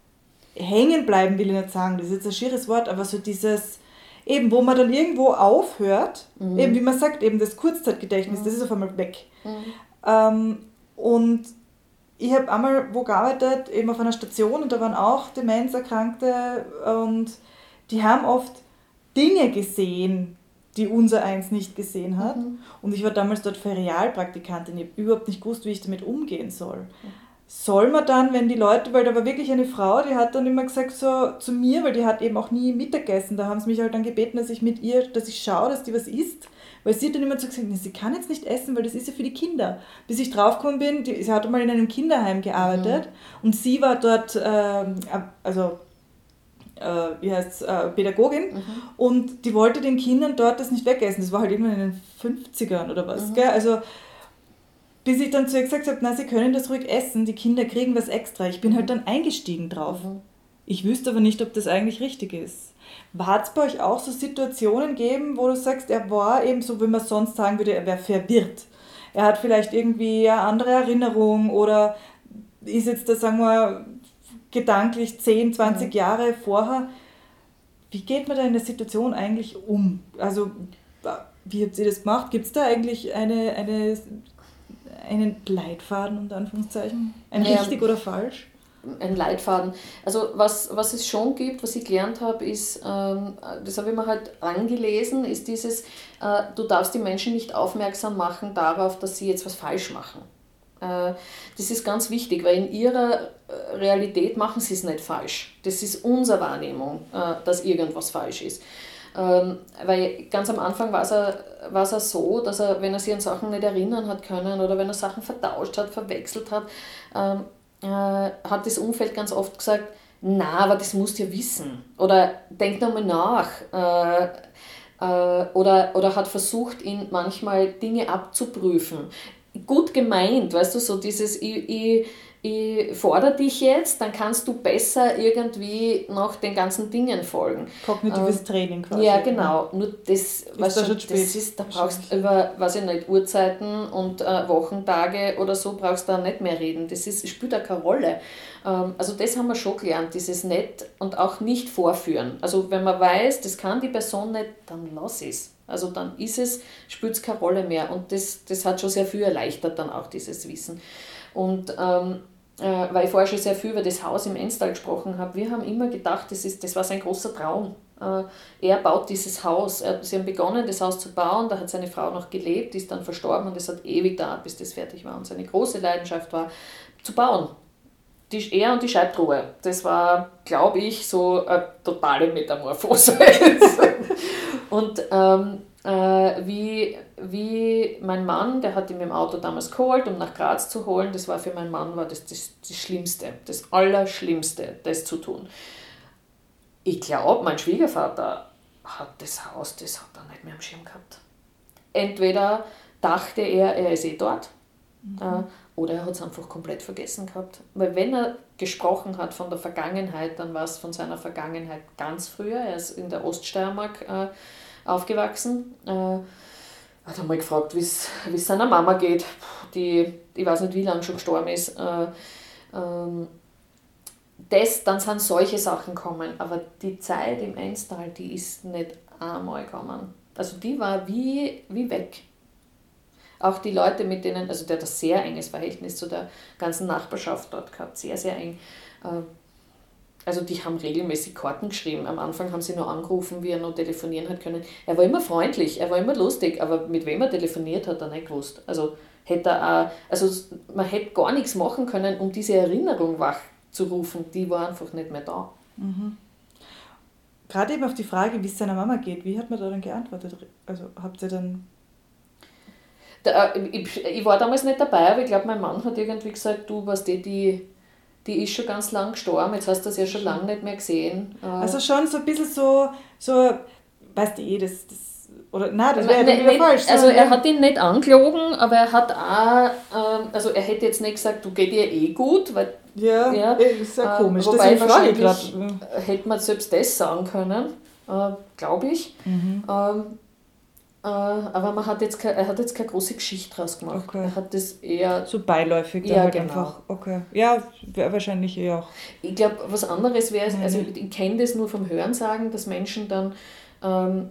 hängen bleiben, will ich nicht sagen, das ist jetzt ein schieres Wort, aber so dieses, eben wo man dann irgendwo aufhört, mhm. eben wie man sagt, eben das Kurzzeitgedächtnis, mhm. das ist auf einmal weg. Mhm. Ähm, und ich habe einmal wo gearbeitet, eben auf einer Station und da waren auch Demenzerkrankte und die haben oft Dinge gesehen, die unser eins nicht gesehen hat. Mhm. Und ich war damals dort Ferialpraktikantin, ich habe überhaupt nicht gewusst, wie ich damit umgehen soll. Mhm. Soll man dann, wenn die Leute, weil da war wirklich eine Frau, die hat dann immer gesagt so zu mir, weil die hat eben auch nie Mittagessen, da haben sie mich halt dann gebeten, dass ich mit ihr, dass ich schaue, dass die was isst, weil sie hat dann immer so gesagt, sie kann jetzt nicht essen, weil das ist ja für die Kinder. Bis ich draufgekommen bin, die, sie hat mal in einem Kinderheim gearbeitet mhm. und sie war dort, äh, also äh, wie heißt äh, Pädagogin mhm. und die wollte den Kindern dort das nicht wegessen, das war halt irgendwann in den fünfzigern oder was, mhm. gell? Also bis ich dann zu ihr gesagt habe, na, sie können das ruhig essen, die Kinder kriegen was extra. Ich bin halt dann eingestiegen drauf. Mhm. Ich wüsste aber nicht, ob das eigentlich richtig ist. Hat es bei euch auch so Situationen gegeben, wo du sagst, er war eben so, wie man sonst sagen würde, er wäre verwirrt. Er hat vielleicht irgendwie eine andere Erinnerung oder ist jetzt da, sagen wir, gedanklich zehn, zwanzig mhm. Jahre vorher. Wie geht man da in der Situation eigentlich um? Also, wie habt ihr das gemacht? Gibt es da eigentlich eine... eine einen Leitfaden, unter Anführungszeichen? Ein ja, richtig oder falsch? Ein Leitfaden. Also was, was es schon gibt, was ich gelernt habe, ist, ähm, das habe ich mir halt angelesen, ist dieses, äh, du darfst die Menschen nicht aufmerksam machen darauf, dass sie jetzt was falsch machen. Äh, das ist ganz wichtig, weil in ihrer Realität machen sie es nicht falsch. Das ist unsere Wahrnehmung, äh, dass irgendwas falsch ist. Ähm, weil ganz am Anfang war es war es so, dass er, wenn er sich an Sachen nicht erinnern hat können oder wenn er Sachen vertauscht hat, verwechselt hat, ähm, äh, hat das Umfeld ganz oft gesagt, na, aber das musst du ja wissen. Oder denk nochmal nach. Äh, äh, oder, oder hat versucht, ihn manchmal Dinge abzuprüfen. Gut gemeint, weißt du, so dieses, ich, ich ich fordere dich jetzt, dann kannst du besser irgendwie noch den ganzen Dingen folgen. Kognitives ähm, Training quasi. Ja, genau. Nur das, was da, schon, das ist, da brauchst du über, weiß ich nicht, Uhrzeiten und äh, Wochentage oder so brauchst du da nicht mehr reden. Das ist, spielt da keine Rolle. Ähm, also das haben wir schon gelernt, dieses nicht und auch nicht vorführen. Also wenn man weiß, das kann die Person nicht, dann lass es. Also dann ist es, spielt es keine Rolle mehr. Und das, das hat schon sehr viel erleichtert dann auch dieses Wissen. Und ähm, äh, weil ich vorher schon sehr viel über das Haus im Enstal gesprochen habe, wir haben immer gedacht, das, ist, das war sein großer Traum. Äh, er baut dieses Haus. Er, sie haben begonnen, das Haus zu bauen, da hat seine Frau noch gelebt, die ist dann verstorben und es hat ewig gedauert, bis das fertig war. Und seine große Leidenschaft war, zu bauen. Die, er und die Scheibtruhe. Das war, glaube ich, so eine totale Metamorphose. Und ähm, äh, wie, wie mein Mann, der hat ihn mit dem Auto damals geholt, um nach Graz zu holen, das war für meinen Mann war das, das, das Schlimmste, das Allerschlimmste, das zu tun. Ich glaube, mein Schwiegervater hat das Haus, das hat er nicht mehr am Schirm gehabt. Entweder dachte er, er ist eh dort, mhm. äh, oder er hat es einfach komplett vergessen gehabt. Weil wenn er gesprochen hat von der Vergangenheit, dann war es von seiner Vergangenheit ganz früher. Er ist in der Oststeiermark äh, aufgewachsen. Äh, hat er mal gefragt, wie es seiner Mama geht, die, ich weiß nicht, wie lange schon gestorben ist. Äh, ähm, das, dann sind solche Sachen gekommen. Aber die Zeit im Enstal, die ist nicht einmal gekommen. Also die war wie, wie weg. Auch die Leute, mit denen, also der hat ein sehr enges Verhältnis zu der ganzen Nachbarschaft dort gehabt, sehr, sehr eng. Also die haben regelmäßig Karten geschrieben. Am Anfang haben sie nur angerufen, wie er noch telefonieren hat können. Er war immer freundlich, er war immer lustig, aber mit wem er telefoniert hat, hat er nicht gewusst. Also, hätte er auch, also man hätte gar nichts machen können, um diese Erinnerung wachzurufen. Die war einfach nicht mehr da. Mhm. Gerade eben auf die Frage, wie es seiner Mama geht, wie hat man da dann geantwortet? Also habt ihr dann... Da, ich, ich war damals nicht dabei, aber ich glaube, mein Mann hat irgendwie gesagt, du, weißt du, die, die ist schon ganz lang gestorben, jetzt hast du das ja schon lange nicht mehr gesehen. Also schon so ein bisschen so, so weißt du eh, das, das oder nein, das wäre ja wieder falsch. Also er hat ihn nicht angelogen, aber er hat auch, ähm, also er hätte jetzt nicht gesagt, du geht dir eh gut, weil... Ja, ja ist ja äh, komisch, wobei wahrscheinlich hätte man selbst das sagen können, äh, glaube ich. Mhm. Ähm, Uh, aber man hat jetzt keine, er hat jetzt keine große Geschichte draus gemacht. Okay. Er hat das eher... So beiläufig ja, halt genau. einfach. Okay. Ja, wahrscheinlich eh auch. Ich glaube, was anderes wäre, Nein, also nicht. ich kenne das nur vom Hörensagen, dass Menschen dann ähm,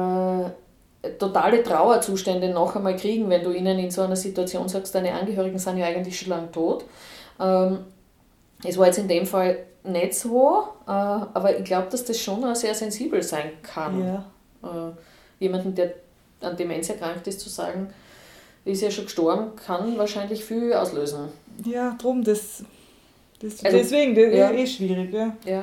äh, totale Trauerzustände noch einmal kriegen, wenn du ihnen in so einer Situation sagst, deine Angehörigen sind ja eigentlich schon lange tot. Ähm, es war jetzt in dem Fall nicht so, äh, aber ich glaube, dass das schon auch sehr sensibel sein kann. Ja. Äh, jemanden, der an Demenz erkrankt ist, zu sagen, ist ja schon gestorben, kann wahrscheinlich viel auslösen. Ja, drum, das, das also, deswegen, das ja. ist eh schwierig. Ja. Ja.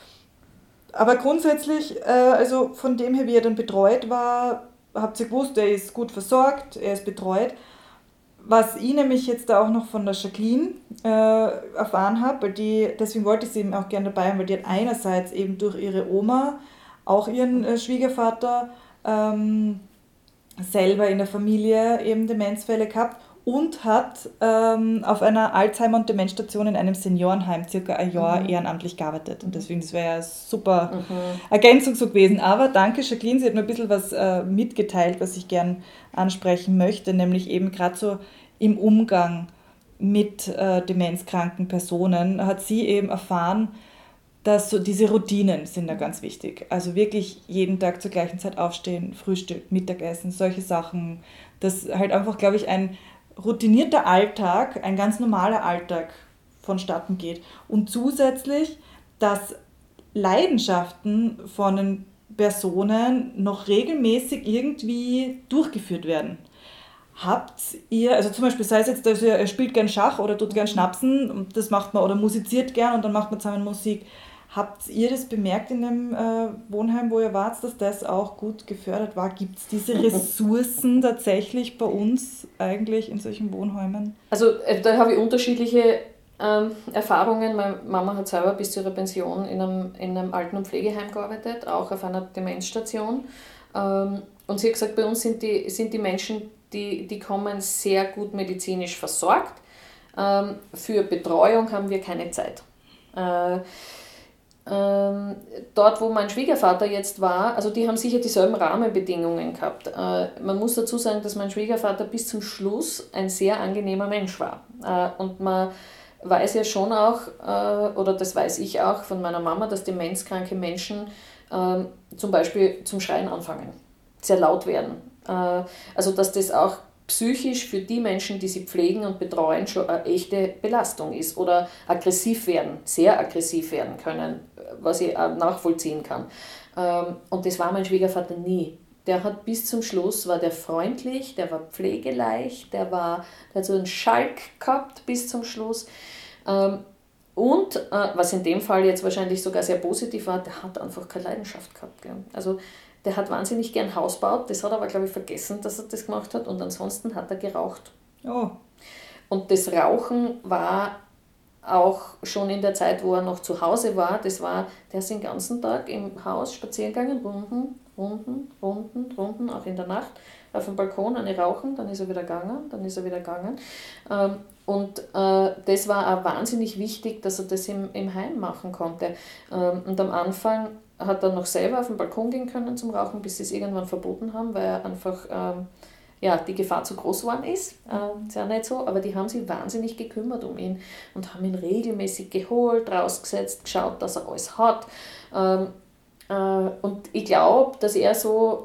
Aber grundsätzlich, äh, also von dem her, wie er dann betreut war, habt ihr gewusst, er ist gut versorgt, er ist betreut. Was ich nämlich jetzt da auch noch von der Jacqueline äh, erfahren habe, weil die, deswegen wollte ich sie eben auch gerne dabei haben, weil die hat einerseits eben durch ihre Oma auch ihren äh, Schwiegervater ähm, selber in der Familie eben Demenzfälle gehabt und hat ähm, auf einer Alzheimer- und Demenzstation in einem Seniorenheim circa ein Jahr mhm. ehrenamtlich gearbeitet. Und deswegen, das wäre ja eine super mhm. Ergänzung so gewesen. Aber danke, Jacqueline, sie hat mir ein bisschen was äh, mitgeteilt, was ich gern ansprechen möchte, nämlich eben gerade so im Umgang mit äh, demenzkranken Personen hat sie eben erfahren, dass so diese Routinen sind da ganz wichtig. Also wirklich jeden Tag zur gleichen Zeit aufstehen, Frühstück, Mittagessen, solche Sachen. Dass halt einfach, glaube ich, ein routinierter Alltag, ein ganz normaler Alltag vonstatten geht. Und zusätzlich, dass Leidenschaften von den Personen noch regelmäßig irgendwie durchgeführt werden. Habt ihr, also zum Beispiel sei es jetzt, dass ihr, er spielt gern Schach oder tut gern Schnapsen, und das macht man, oder musiziert gern und dann macht man zusammen Musik. Habt ihr das bemerkt in dem äh, Wohnheim, wo ihr wart, dass das auch gut gefördert war? Gibt es diese Ressourcen tatsächlich bei uns eigentlich in solchen Wohnheimen? Also äh, da habe ich unterschiedliche ähm, Erfahrungen. Meine Mama hat selber bis zu ihrer Pension in einem, in einem Alten- und Pflegeheim gearbeitet, auch auf einer Demenzstation. Ähm, und sie hat gesagt, bei uns sind die, sind die Menschen, die, die kommen sehr gut medizinisch versorgt. Ähm, für Betreuung haben wir keine Zeit. Äh, ähm, dort, wo mein Schwiegervater jetzt war, also die haben sicher dieselben Rahmenbedingungen gehabt. Äh, man muss dazu sagen, dass mein Schwiegervater bis zum Schluss ein sehr angenehmer Mensch war. Äh, und man weiß ja schon auch, äh, oder das weiß ich auch von meiner Mama, dass demenzkranke Menschen äh, zum Beispiel zum Schreien anfangen, sehr laut werden. Äh, also dass das auch psychisch für die Menschen, die sie pflegen und betreuen, schon eine echte Belastung ist oder aggressiv werden, sehr aggressiv werden können, was ich auch nachvollziehen kann. Und das war mein Schwiegervater nie. Der hat bis zum Schluss, war der freundlich, der war pflegeleicht, der, war, der hat so einen Schalk gehabt bis zum Schluss. Und, was in dem Fall jetzt wahrscheinlich sogar sehr positiv war, der hat einfach keine Leidenschaft gehabt. Also der hat wahnsinnig gern Haus gebaut, das hat er aber, glaube ich, vergessen, dass er das gemacht hat, und ansonsten hat er geraucht. Oh. Und das Rauchen war auch schon in der Zeit, wo er noch zu Hause war, das war, der ist den ganzen Tag im Haus spazieren gegangen, Runden, Runden, Runden, Runden, auch in der Nacht, auf dem Balkon eine rauchen, dann ist er wieder gegangen, dann ist er wieder gegangen. Und äh, das war auch wahnsinnig wichtig, dass er das im, im Heim machen konnte. Und am Anfang hat er noch selber auf den Balkon gehen können zum Rauchen, bis sie es irgendwann verboten haben, weil er einfach ähm, ja, die Gefahr zu groß geworden ist. Ähm, ist ja nicht so, aber die haben sich wahnsinnig gekümmert um ihn und haben ihn regelmäßig geholt, rausgesetzt, geschaut, dass er alles hat. Ähm, äh, und ich glaube, dass er so,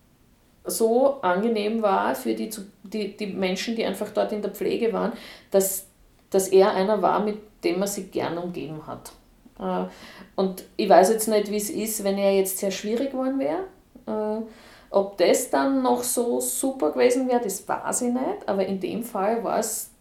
so angenehm war für die, die, die Menschen, die einfach dort in der Pflege waren, dass, dass er einer war, mit dem man sich gern umgeben hat. Und ich weiß jetzt nicht, wie es ist, wenn er jetzt sehr schwierig geworden wäre. Ob das dann noch so super gewesen wäre, das weiß ich nicht. Aber in dem Fall war es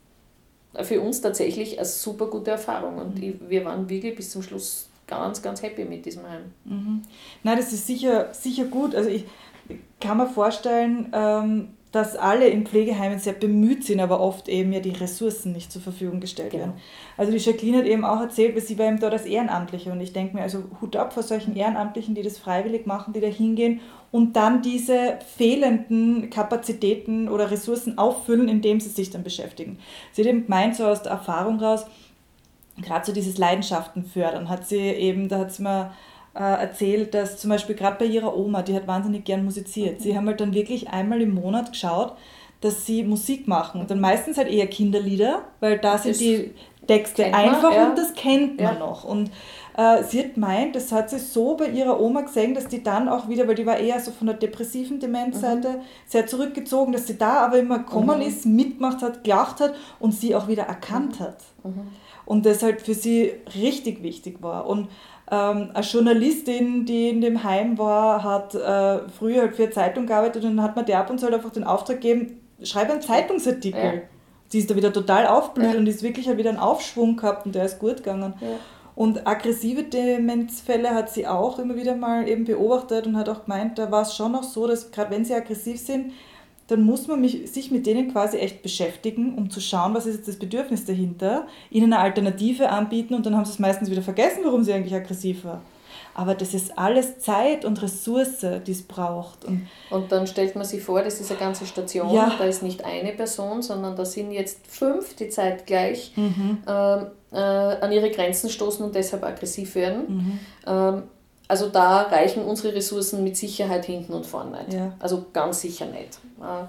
für uns tatsächlich eine super gute Erfahrung. Und ich, wir waren wirklich bis zum Schluss ganz, ganz happy mit diesem Heim. Mhm. Nein, das ist sicher, sicher gut. Also ich kann mir vorstellen, ähm, dass alle in Pflegeheimen sehr bemüht sind, aber oft eben ja die Ressourcen nicht zur Verfügung gestellt Genau. werden. Also die Jacqueline hat eben auch erzählt, weil sie war eben dort als Ehrenamtliche, und ich denke mir, also Hut ab vor solchen Ehrenamtlichen, die das freiwillig machen, die da hingehen und dann diese fehlenden Kapazitäten oder Ressourcen auffüllen, indem sie sich dann beschäftigen. Sie hat eben gemeint, so aus der Erfahrung raus, gerade so dieses Leidenschaften fördern, hat sie eben, da hat sie mir erzählt, dass zum Beispiel gerade bei ihrer Oma, die hat wahnsinnig gern musiziert, mhm. sie haben halt dann wirklich einmal im Monat geschaut, dass sie Musik machen. Und dann meistens halt eher Kinderlieder, weil da sind das die Texte einfach man, ja. und das kennt man ja. noch. Und äh, sie hat gemeint, das hat sie so bei ihrer Oma gesehen, dass die dann auch wieder, weil die war eher so von der depressiven Demenzseite mhm. sehr zurückgezogen, dass sie da aber immer gekommen mhm. ist, mitgemacht hat, gelacht hat und sie auch wieder erkannt mhm. hat. Mhm. Und das halt für sie richtig wichtig war. Und Ähm, eine Journalistin, die in dem Heim war, hat äh, früher halt für eine Zeitung gearbeitet, und dann hat man der ab und zu halt einfach den Auftrag gegeben, schreibe einen Zeitungsartikel. Ja. Sie ist da wieder total aufblüht ja. und ist wirklich halt wieder einen Aufschwung gehabt, und der ist gut gegangen. Ja. Und aggressive Demenzfälle hat sie auch immer wieder mal eben beobachtet und hat auch gemeint, da war es schon auch so, dass gerade wenn sie aggressiv sind, dann muss man mich, sich mit denen quasi echt beschäftigen, um zu schauen, was ist jetzt das Bedürfnis dahinter, ihnen eine Alternative anbieten, und dann haben sie es meistens wieder vergessen, warum sie eigentlich aggressiv war. Aber das ist alles Zeit und Ressource, die es braucht. Und, und dann stellt man sich vor, das ist eine ganze Station, ja. da ist nicht eine Person, sondern da sind jetzt fünf, die zeitgleich mhm. ähm, äh, an ihre Grenzen stoßen und deshalb aggressiv werden. Mhm. Ähm, Also da reichen unsere Ressourcen mit Sicherheit hinten und vorne nicht. Ja. Also ganz sicher nicht.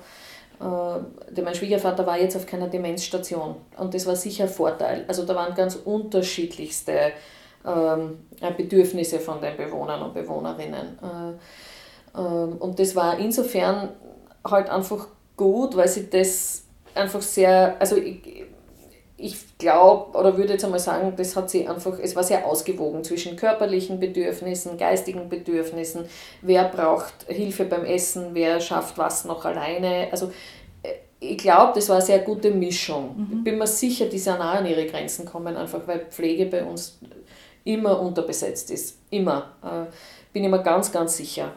Äh, äh, mein Schwiegervater war jetzt auf keiner Demenzstation, und das war sicher ein Vorteil. Also da waren ganz unterschiedlichste äh, Bedürfnisse von den Bewohnern und Bewohnerinnen. Äh, äh, und das war insofern halt einfach gut, weil sie das einfach sehr, also ich, Ich glaube, oder würde jetzt einmal sagen, das hat sie einfach, es war sehr ausgewogen zwischen körperlichen Bedürfnissen, geistigen Bedürfnissen, wer braucht Hilfe beim Essen, wer schafft was noch alleine. Also ich glaube, das war eine sehr gute Mischung. Mhm. Ich bin mir sicher, die sind auch an ihre Grenzen kommen, einfach weil Pflege bei uns immer unterbesetzt ist. Immer. Bin ich mir ganz, ganz sicher.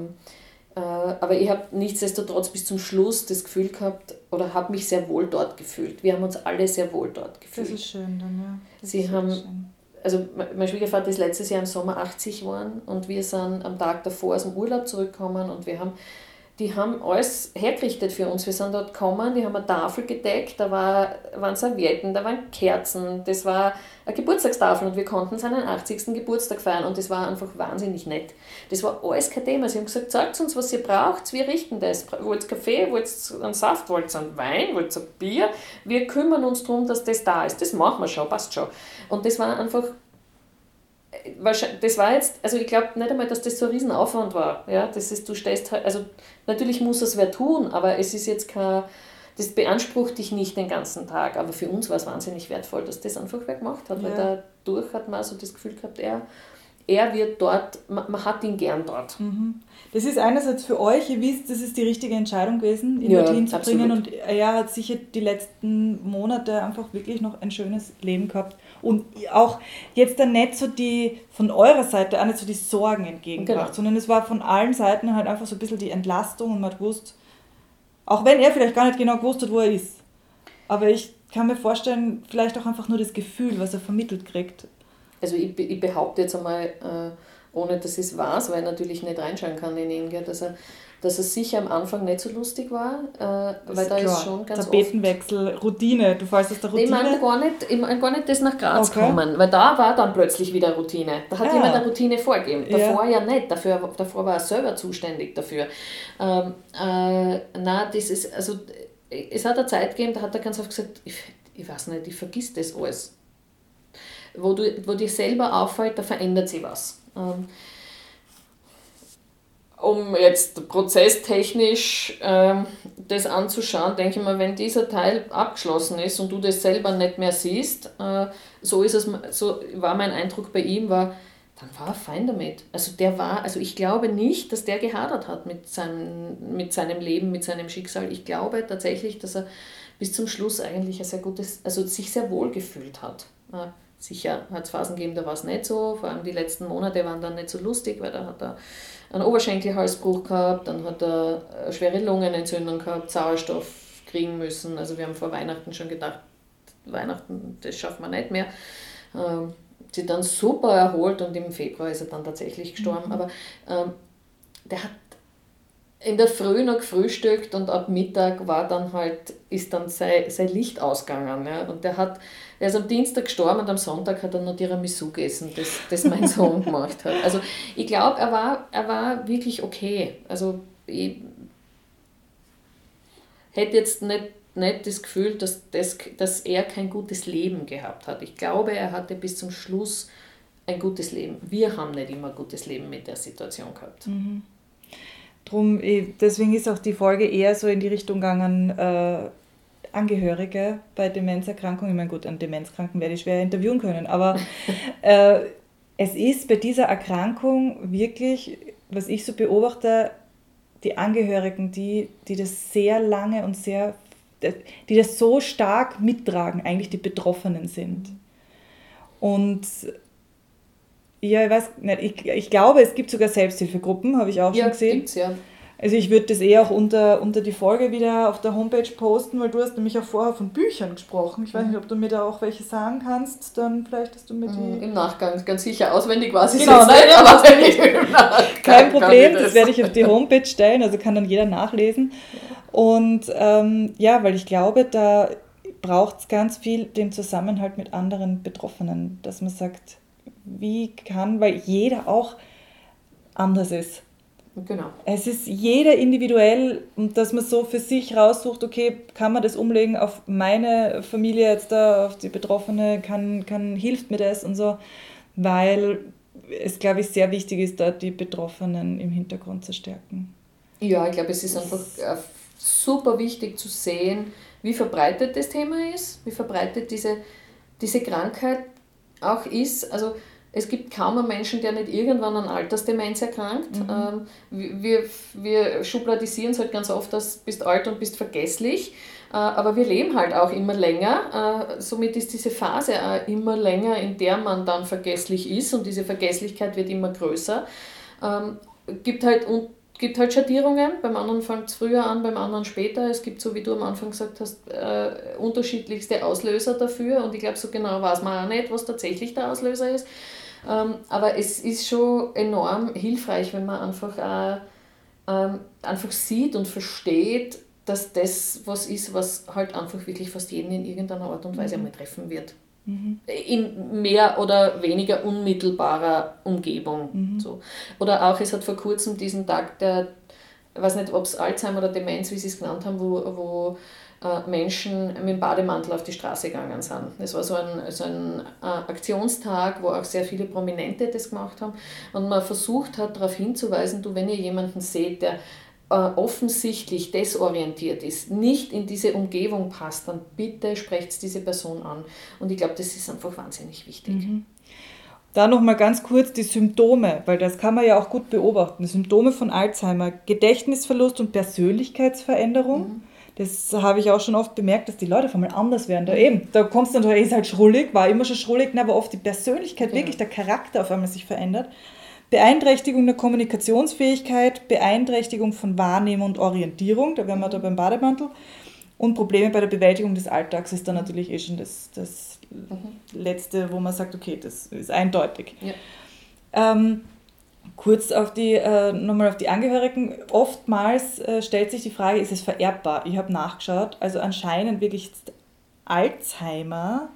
Aber ich habe nichtsdestotrotz bis zum Schluss das Gefühl gehabt, oder habe mich sehr wohl dort gefühlt. Wir haben uns alle sehr wohl dort gefühlt. Das ist schön dann, ja. Das Sie haben, schön. Also mein Schwiegervater ist letztes Jahr im Sommer achtzig geworden, und wir sind am Tag davor aus dem Urlaub zurückgekommen, und wir haben die haben alles hergerichtet für uns. Wir sind dort gekommen, die haben eine Tafel gedeckt, da war, waren Servietten, da waren Kerzen, das war eine Geburtstagstafel und wir konnten seinen achtzigsten Geburtstag feiern und das war einfach wahnsinnig nett. Das war alles kein Thema. Sie haben gesagt, sagt uns, was ihr braucht, wir richten das. Wollt ihr Kaffee, wollt ihr einen Saft, wollt ihr einen Wein, wollt ihr ein Bier? Wir kümmern uns darum, dass das da ist. Das machen wir schon, passt schon. Und das war einfach... Das war jetzt, also ich glaube nicht einmal, dass das so ein Riesenaufwand war. Ja? Das ist, du stehst halt, also natürlich muss es wer tun, aber es ist jetzt kein, das beansprucht dich nicht den ganzen Tag. Aber für uns war es wahnsinnig wertvoll, dass das einfach wer gemacht hat, ja. Weil dadurch hat man so das Gefühl gehabt, er, er wird dort, man, man hat ihn gern dort. Mhm. Das ist einerseits für euch, ihr wisst, das ist die richtige Entscheidung gewesen, ihn ja, dorthin zu absolut. bringen und er hat sicher die letzten Monate einfach wirklich noch ein schönes Leben gehabt und auch jetzt dann nicht so die, von eurer Seite auch nicht so die Sorgen entgegengebracht, genau. Sondern es war von allen Seiten halt einfach so ein bisschen die Entlastung und man hat gewusst, auch wenn er vielleicht gar nicht genau gewusst hat, wo er ist, aber ich kann mir vorstellen, vielleicht auch einfach nur das Gefühl, was er vermittelt kriegt. Also ich, ich behaupte jetzt einmal, äh, ohne dass ich es weiß, weil ich natürlich nicht reinschauen kann in ihn, dass er, dass er sicher am Anfang nicht so lustig war, äh, weil da ist schon ganz Tapetenwechsel, oft... Routine, du fällst aus der Routine? Ich meine gar nicht, ich mein gar nicht das nach Graz okay. kommen, weil da war dann plötzlich wieder Routine. Da hat ja. jemand eine Routine vorgegeben, davor ja, ja nicht, dafür, davor war er selber zuständig dafür. Ähm, äh, nein, das ist, also es hat eine Zeit gegeben, da hat er ganz oft gesagt, ich, ich weiß nicht, ich vergiss das alles. Wo, du, wo dir selber auffällt, da verändert sich was. Ähm, um jetzt prozesstechnisch ähm, das anzuschauen, denke ich mal, wenn dieser Teil abgeschlossen ist und du das selber nicht mehr siehst, äh, so ist es, so war mein Eindruck bei ihm, war, dann war er fein damit. Also der war, also ich glaube nicht, dass der gehadert hat mit seinem, mit seinem Leben, mit seinem Schicksal. Ich glaube tatsächlich, dass er bis zum Schluss eigentlich ein sehr gutes, also sich sehr wohl gefühlt hat. Ja. Sicher hat es Phasen gegeben, da war es nicht so, vor allem die letzten Monate waren dann nicht so lustig, weil da hat er einen Oberschenkelhalsbruch gehabt, dann hat er eine schwere Lungenentzündung gehabt, Sauerstoff kriegen müssen, also wir haben vor Weihnachten schon gedacht, Weihnachten, das schaffen wir nicht mehr. Ähm, sie dann super erholt und im Februar ist er dann tatsächlich gestorben, mhm. aber ähm, der hat in der Früh noch gefrühstückt und ab Mittag war dann halt, ist dann sein, sein Licht ausgegangen. Ja? Und der hat, er ist am Dienstag gestorben und am Sonntag hat er noch Tiramisu gegessen, das, das mein Sohn gemacht hat. Also ich glaube, er war, er war wirklich okay. Also ich hätte jetzt nicht, nicht das Gefühl, dass, das, dass er kein gutes Leben gehabt hat. Ich glaube, er hatte bis zum Schluss ein gutes Leben. Wir haben nicht immer ein gutes Leben mit der Situation gehabt. Mhm. Drum, deswegen ist auch die Folge eher so in die Richtung gegangen, äh, Angehörige bei Demenzerkrankungen. Ich meine, gut, einen Demenzkranken werde ich schwer interviewen können, aber äh, es ist bei dieser Erkrankung wirklich, was ich so beobachte, die Angehörigen, die, die das sehr lange und sehr, die das so stark mittragen, eigentlich die Betroffenen sind. Und ja, ich weiß nicht, ich, ich glaube, es gibt sogar Selbsthilfegruppen, habe ich auch ja, schon gesehen. Gibt's, ja. Also ich würde das eher auch unter, unter die Folge wieder auf der Homepage posten, weil du hast nämlich auch vorher von Büchern gesprochen. Ich weiß nicht, ob du mir da auch welche sagen kannst, dann vielleicht hast du mir die... Im Nachgang, ganz sicher, auswendig weiß ich genau, es nein, nicht, aber aber nicht. Im Nachgang kein Problem, das. das werde ich auf die Homepage stellen, also kann dann jeder nachlesen. Und ähm, ja, weil ich glaube, da braucht es ganz viel den Zusammenhalt mit anderen Betroffenen, dass man sagt, wie kann, weil jeder auch anders ist. Genau. Es ist jeder individuell und dass man so für sich raussucht, okay, kann man das umlegen auf meine Familie jetzt da, auf die Betroffene, kann, kann, hilft mir das und so, weil es, glaube ich, sehr wichtig ist, da die Betroffenen im Hintergrund zu stärken. Ja, ich glaube, es ist einfach super wichtig zu sehen, wie verbreitet das Thema ist, wie verbreitet diese, diese Krankheit auch ist. Also es gibt kaum einen Menschen, der nicht irgendwann an Altersdemenz erkrankt. Mhm. Ähm, wir, wir schubladisieren es halt ganz oft, dass du bist alt und bist vergesslich, äh, aber wir leben halt auch immer länger. Äh, somit ist diese Phase auch immer länger, in der man dann vergesslich ist und diese Vergesslichkeit wird immer größer. Ähm, gibt halt und gibt halt Schattierungen, beim anderen fängt es früher an, beim anderen später. Es gibt, so wie du am Anfang gesagt hast, äh, unterschiedlichste Auslöser dafür und ich glaube, so genau weiß man auch nicht, was tatsächlich der Auslöser ist. Ähm, aber es ist schon enorm hilfreich, wenn man einfach auch ähm, einfach sieht und versteht, dass das was ist, was halt einfach wirklich fast jeden in irgendeiner Art und Weise Mhm. einmal treffen wird. Mhm. In mehr oder weniger unmittelbarer Umgebung. Mhm. So. Oder auch, es hat vor kurzem diesen Tag der, ich weiß nicht, ob es Alzheimer oder Demenz, wie sie es genannt haben, wo, wo äh, Menschen mit dem Bademantel auf die Straße gegangen sind. Das war so ein, so ein äh, Aktionstag, wo auch sehr viele Prominente das gemacht haben. Und man versucht hat, darauf hinzuweisen, du, wenn ihr jemanden seht, der äh, offensichtlich desorientiert ist, nicht in diese Umgebung passt, dann bitte sprecht diese Person an. Und ich glaube, das ist einfach wahnsinnig wichtig. Mhm. Da nochmal ganz kurz die Symptome, weil das kann man ja auch gut beobachten. Die Symptome von Alzheimer: Gedächtnisverlust und Persönlichkeitsveränderung. Mhm. Das habe ich auch schon oft bemerkt, dass die Leute auf einmal anders werden. Da eben, da kommst du dann, er ist halt schrullig, war immer schon schrullig, aber oft die Persönlichkeit, genau. wirklich der Charakter auf einmal sich verändert. Beeinträchtigung der Kommunikationsfähigkeit, Beeinträchtigung von Wahrnehmung und Orientierung, da wären wir da beim Bademantel. Und Probleme bei der Bewältigung des Alltags ist dann natürlich eh schon das, das mhm. Letzte, wo man sagt, okay, das ist eindeutig. Ja. Ähm, kurz auf die, äh, nochmal auf die Angehörigen. Oftmals äh, stellt sich die Frage, ist es vererbbar? Ich habe nachgeschaut, also anscheinend wirklich Alzheimer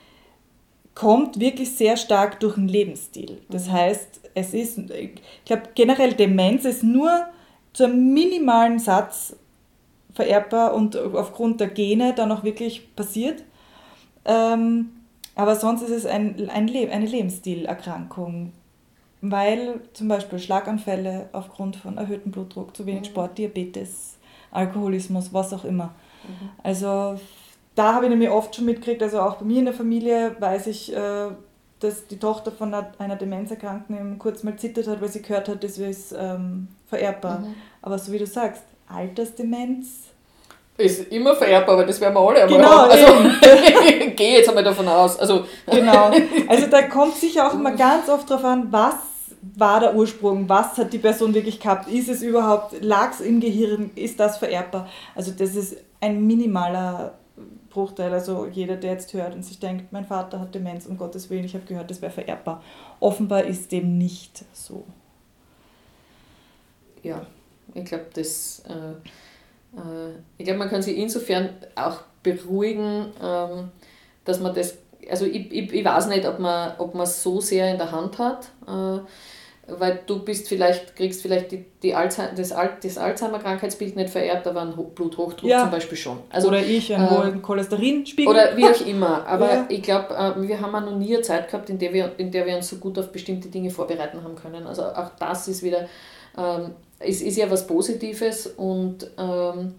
kommt wirklich sehr stark durch den Lebensstil. Das heißt, es ist, ich glaube generell Demenz ist nur zu einem minimalen Satz vererbbar und aufgrund der Gene dann auch wirklich passiert. Ähm, aber sonst ist es ein, ein Le- eine Lebensstilerkrankung, weil zum Beispiel Schlaganfälle aufgrund von erhöhtem Blutdruck, zu wenig mhm. Sport, Diabetes, Alkoholismus, was auch immer. Mhm. Also da habe ich nämlich oft schon mitgekriegt, also auch bei mir in der Familie weiß ich, äh, dass die Tochter von einer, einer Demenzerkrankten kurz mal zittert hat, weil sie gehört hat, das ist ähm, vererbbar. Mhm. Aber so wie du sagst, Altersdemenz ist immer vererbbar, aber das werden wir alle einmal genau, haben. Also ich gehe jetzt einmal davon aus. Also. Genau. Also da kommt sicher auch immer ganz oft drauf an, was war der Ursprung, was hat die Person wirklich gehabt, ist es überhaupt, lag es im Gehirn, ist das vererbbar? Also das ist ein minimaler Bruchteil, also jeder, der jetzt hört und sich denkt, mein Vater hat Demenz, um Gottes Willen, ich habe gehört, das wäre vererbbar. Offenbar ist dem nicht so. Ja, ich glaube, das, äh, äh, ich glaube, man kann sich insofern auch beruhigen, ähm, dass man das, also ich, ich, ich weiß nicht, ob man ob man es so sehr in der Hand hat, äh, weil du bist vielleicht, kriegst vielleicht die, die Alzheimer, das, Al, das Alzheimer-Krankheitsbild nicht vererbt, aber ein Bluthochdruck ja. zum Beispiel schon. Also, oder ich, einen hohen äh, Cholesterinspiegel. Oder wie auch immer. Aber ja. ich glaube, äh, wir haben auch noch nie eine Zeit gehabt, in der, wir, in der wir uns so gut auf bestimmte Dinge vorbereiten haben können. Also auch das ist wieder, ähm, es ist ja was Positives und ähm,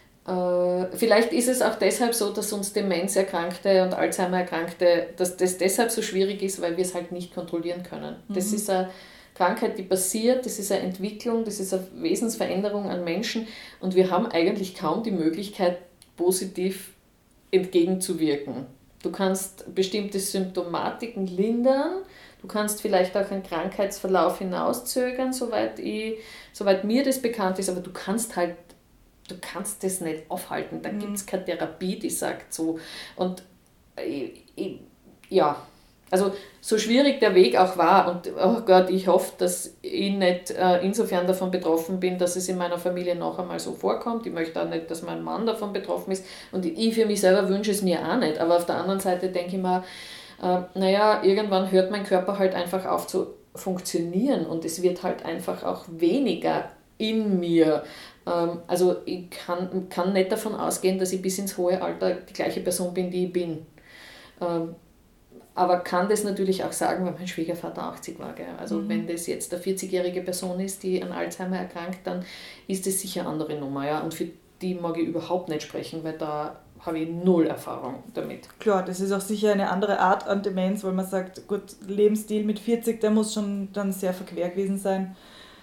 äh, vielleicht ist es auch deshalb so, dass uns Demenzerkrankte und Alzheimer-Erkrankte, dass das deshalb so schwierig ist, weil wir es halt nicht kontrollieren können. Mhm. Das ist eine Krankheit, die passiert, das ist eine Entwicklung, das ist eine Wesensveränderung an Menschen und wir haben eigentlich kaum die Möglichkeit, positiv entgegenzuwirken. Du kannst bestimmte Symptomatiken lindern, du kannst vielleicht auch einen Krankheitsverlauf hinauszögern, soweit, ich, soweit mir das bekannt ist, aber du kannst halt, du kannst das nicht aufhalten. Da mhm. gibt es keine Therapie, die sagt so. Und ich, ich, ja, also so schwierig der Weg auch war und oh Gott, ich hoffe, dass ich nicht äh, insofern davon betroffen bin, dass es in meiner Familie noch einmal so vorkommt. Ich möchte auch nicht, dass mein Mann davon betroffen ist und ich für mich selber wünsche es mir auch nicht. Aber auf der anderen Seite denke ich mir, äh, naja, irgendwann hört mein Körper halt einfach auf zu funktionieren und es wird halt einfach auch weniger in mir. Ähm, also ich kann, kann nicht davon ausgehen, dass ich bis ins hohe Alter die gleiche Person bin, die ich bin. Ähm, Aber kann das natürlich auch sagen, weil mein Schwiegervater achtzig war. Gell? Also mhm. wenn das jetzt eine vierzigjährige Person ist, die an Alzheimer erkrankt, dann ist das sicher eine andere Nummer. Ja? Und für die mag ich überhaupt nicht sprechen, weil da habe ich null Erfahrung damit. Klar, das ist auch sicher eine andere Art an Demenz, weil man sagt, gut, Lebensstil mit vierzig, der muss schon dann sehr verquer gewesen sein.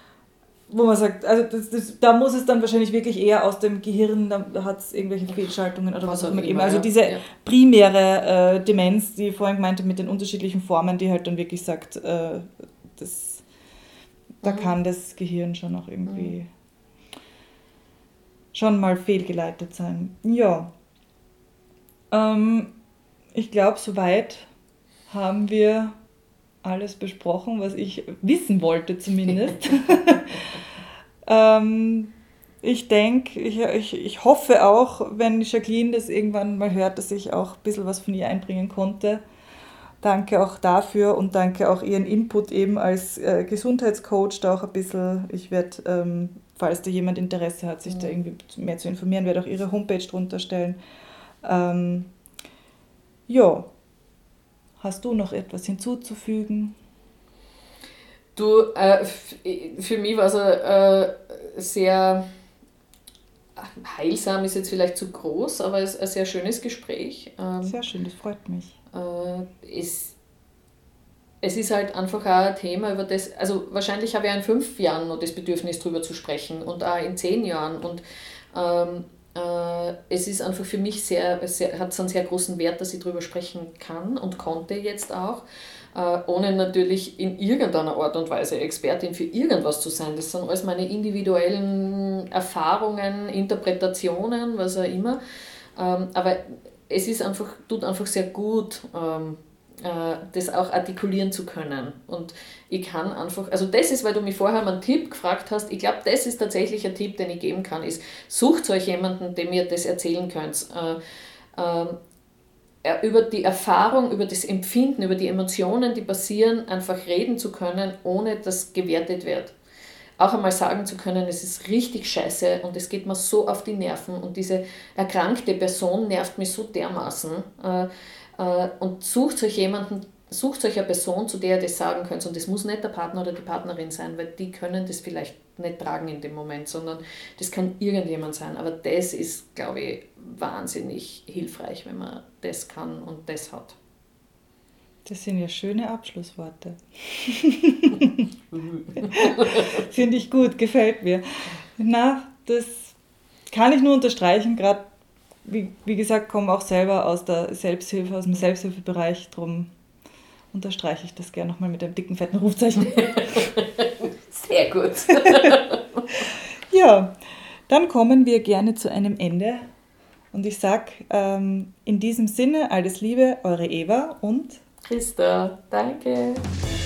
Wo man sagt, also das, das, da muss es dann wahrscheinlich wirklich eher aus dem Gehirn, da hat es irgendwelche Fehlschaltungen oder was, was auch immer geben. Also ja. diese ja. primäre äh, Demenz, die ich vorhin meinte, mit den unterschiedlichen Formen, die halt dann wirklich sagt, äh, das, da mhm. kann das Gehirn schon auch irgendwie mhm. schon mal fehlgeleitet sein. Ja, ähm, ich glaube, soweit haben wir alles besprochen, was ich wissen wollte zumindest. Ähm, ich denke, ich, ich, ich hoffe auch, wenn Jacqueline das irgendwann mal hört, dass ich auch ein bisschen was von ihr einbringen konnte. Danke auch dafür und danke auch ihren Input eben als äh, Gesundheitscoach da auch ein bisschen. Ich werde, ähm, falls da jemand Interesse hat, sich mhm. da irgendwie mehr zu informieren, werde auch ihre Homepage drunter stellen. Ähm, ja, hast du noch etwas hinzuzufügen? Du, äh, für mich war es ein äh, sehr heilsam, ist jetzt vielleicht zu groß, aber es ist ein sehr schönes Gespräch. Ähm, sehr schön, das freut mich. Äh, es, es ist halt einfach auch ein Thema, über das, also wahrscheinlich habe ich in fünf Jahren noch das Bedürfnis, darüber zu sprechen und auch in zehn Jahren. Und ähm, äh, es ist einfach für mich sehr, sehr, hat es einen sehr großen Wert, dass ich darüber sprechen kann und konnte jetzt auch. Ohne natürlich in irgendeiner Art und Weise Expertin für irgendwas zu sein. Das sind alles meine individuellen Erfahrungen, Interpretationen, was auch immer. Aber es ist einfach, tut einfach sehr gut, das auch artikulieren zu können. Und ich kann einfach, also das ist, weil du mich vorher mal einen Tipp gefragt hast, ich glaube, das ist tatsächlich ein Tipp, den ich geben kann, ist, sucht euch jemanden, dem ihr das erzählen könnt. Über die Erfahrung, über das Empfinden, über die Emotionen, die passieren, einfach reden zu können, ohne dass gewertet wird. Auch einmal sagen zu können, es ist richtig scheiße und es geht mir so auf die Nerven und diese erkrankte Person nervt mich so dermaßen. Und sucht euch jemanden, sucht euch eine Person, zu der ihr das sagen könnt. Und das muss nicht der Partner oder die Partnerin sein, weil die können das vielleicht nicht tragen in dem Moment, sondern das kann irgendjemand sein. Aber das ist, glaube ich, wahnsinnig hilfreich, wenn man das kann und das hat. Das sind ja schöne Abschlussworte. Finde ich gut, gefällt mir. Na, das kann ich nur unterstreichen, gerade wie, wie gesagt, komme auch selber aus der Selbsthilfe, aus dem Selbsthilfebereich, darum unterstreiche ich das gerne nochmal mit einem dicken, fetten Rufzeichen. Sehr gut. Ja, dann kommen wir gerne zu einem Ende. Und ich sage ähm, in diesem Sinne alles Liebe, eure Eva und Christa. Danke.